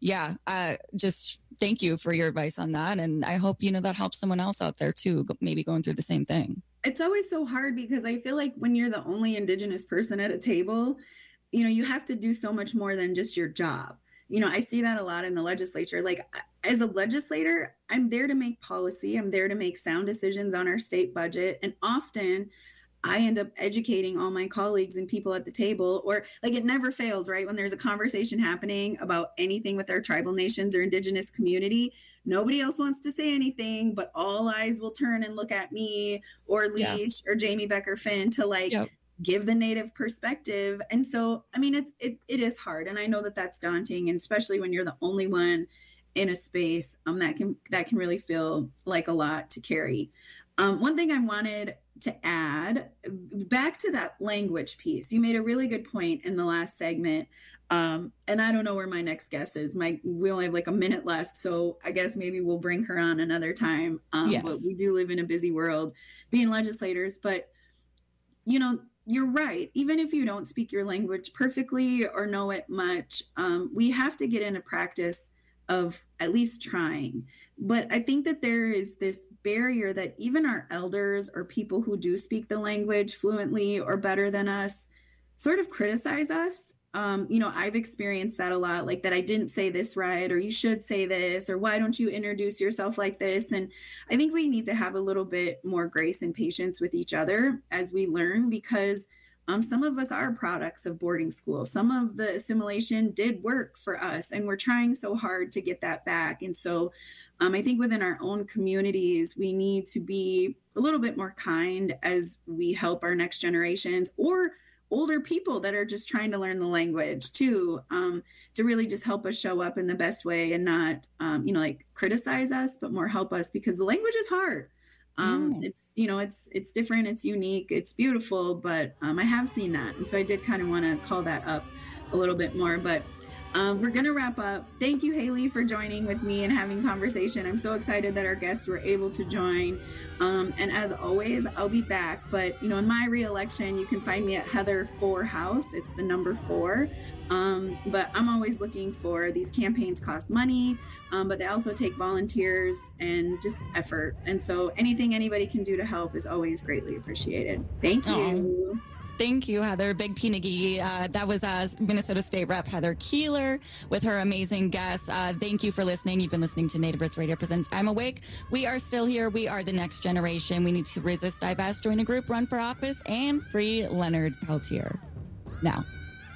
Yeah, uh, just thank you for your advice on that. And I hope, you know, that helps someone else out there too, maybe going through the same thing. It's always so hard because I feel like when you're the only Indigenous person at a table, you know, you have to do so much more than just your job. You know, I see that a lot in the legislature. Like, as a legislator, I'm there to make policy. I'm there to make sound decisions on our state budget. And often I end up educating all my colleagues and people at the table, or like it never fails, right? When there's a conversation happening about anything with our tribal nations or Indigenous community, nobody else wants to say anything, but all eyes will turn and look at me or Leash yeah. or Jamie Becker Finn to like yep. give the Native perspective. And so, I mean, it's, it, it is hard. And I know that that's daunting, and especially when you're the only one in a space, um, that can, that can really feel like a lot to carry. Um, one thing I wanted to add back to that language piece, you made a really good point in the last segment. Um, and I don't know where my next guest is. My, we only have like a minute left. So I guess maybe we'll bring her on another time. Um, yes. But we do live in a busy world being legislators, but you know, you're right. Even if you don't speak your language perfectly or know it much, um, we have to get into practice of at least trying. But I think that there is this barrier that even our elders or people who do speak the language fluently or better than us sort of criticize us. Um, you know, I've experienced that a lot, like that I didn't say this right, or you should say this, or why don't you introduce yourself like this? And I think we need to have a little bit more grace and patience with each other as we learn, because Um, some of us are products of boarding school. Some of the assimilation did work for us, and we're trying so hard to get that back. And so um, I think within our own communities, we need to be a little bit more kind as we help our next generations or older people that are just trying to learn the language too, um, to really just help us show up in the best way and not, um, you know, like criticize us, but more help us, because the language is hard. Um, yeah. It's, you know, it's, it's different, it's unique, it's beautiful, but, um, I have seen that. And so I did kind of want to call that up a little bit more, but, um, we're going to wrap up. Thank you, Haley, for joining with me and having conversation. I'm so excited that our guests were able to join. Um, and as always, I'll be back, but you know, in my re-election, you can find me at Heather Four House. It's the number four. Um, but I'm always looking for, these campaigns cost money, um, but they also take volunteers and just effort. And so anything anybody can do to help is always greatly appreciated. Thank you. Oh, thank you, Heather. Big Pinigi. Uh, that was uh, Minnesota State Rep Heather Keeler with her amazing guests. Uh, thank you for listening. You've been listening to Native Roots Radio Presents I'm Awake. We are still here. We are the next generation. We need to resist, divest, join a group, run for office, and free Leonard Peltier. Now.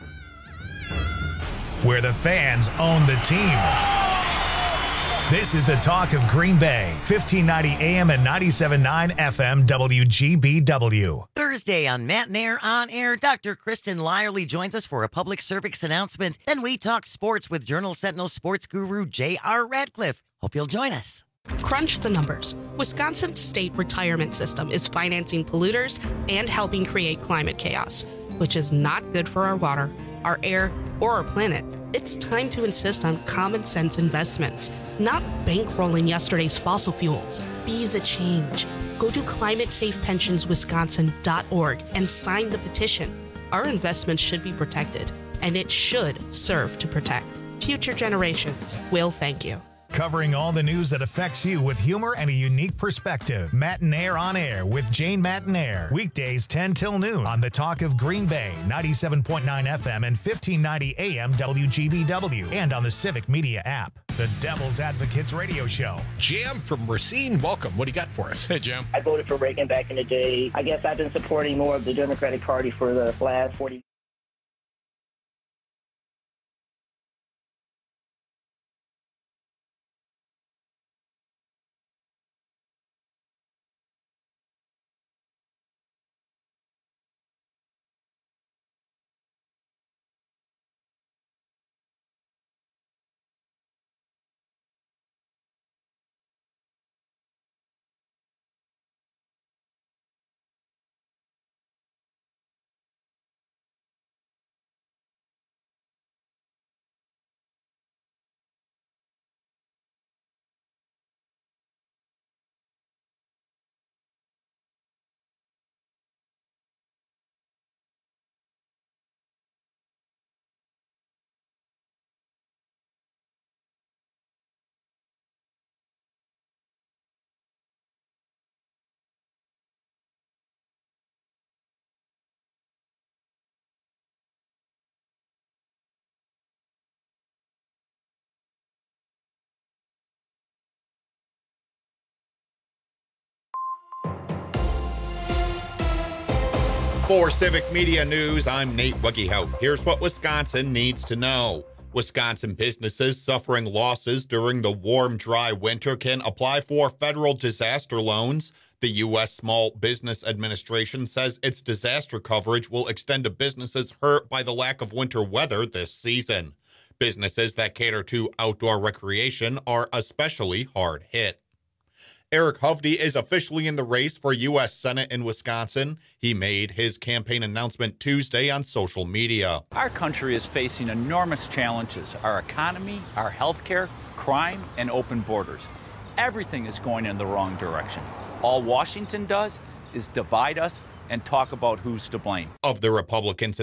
Where the fans own the team. This is the talk of Green Bay, fifteen ninety A M and ninety-seven point nine F M W G B W. Thursday on Matt and Air On Air, Doctor Kristen Lyerly joins us for a public service announcement. Then we talk sports with Journal Sentinel sports guru J R Radcliffe. Hope you'll join us. Crunch the numbers. Wisconsin's state retirement system is financing polluters and helping create climate chaos, which is not good for our water, our air, or our planet. It's time to insist on common sense investments, not bankrolling yesterday's fossil fuels. Be the change. Go to climate safe pensions wisconsin dot org and sign the petition. Our investments should be protected, and it should serve to protect. Future generations will thank you. Covering all the news that affects you with humor and a unique perspective. Matt and Air On Air with Jane Matt. Weekdays ten till noon on the Talk of Green Bay, ninety-seven point nine F M and fifteen ninety A M W G B W, and on the Civic Media app. The Devil's Advocates Radio Show. Jim from Racine, welcome. What do you got for us? Hey, Jim. I voted for Reagan back in the day. I guess I've been supporting more of the Democratic Party for the last forty For Civic Media News, I'm Nate Wuggyhout. Here's what Wisconsin needs to know. Wisconsin businesses suffering losses during the warm, dry winter can apply for federal disaster loans. The U S Small Business Administration says its disaster coverage will extend to businesses hurt by the lack of winter weather this season. Businesses that cater to outdoor recreation are especially hard hit. Eric Hovde is officially in the race for U S Senate in Wisconsin. He made his campaign announcement Tuesday on social media. Our country is facing enormous challenges. Our economy, our health care, crime, and open borders. Everything is going in the wrong direction. All Washington does is divide us and talk about who's to blame. Of the Republicans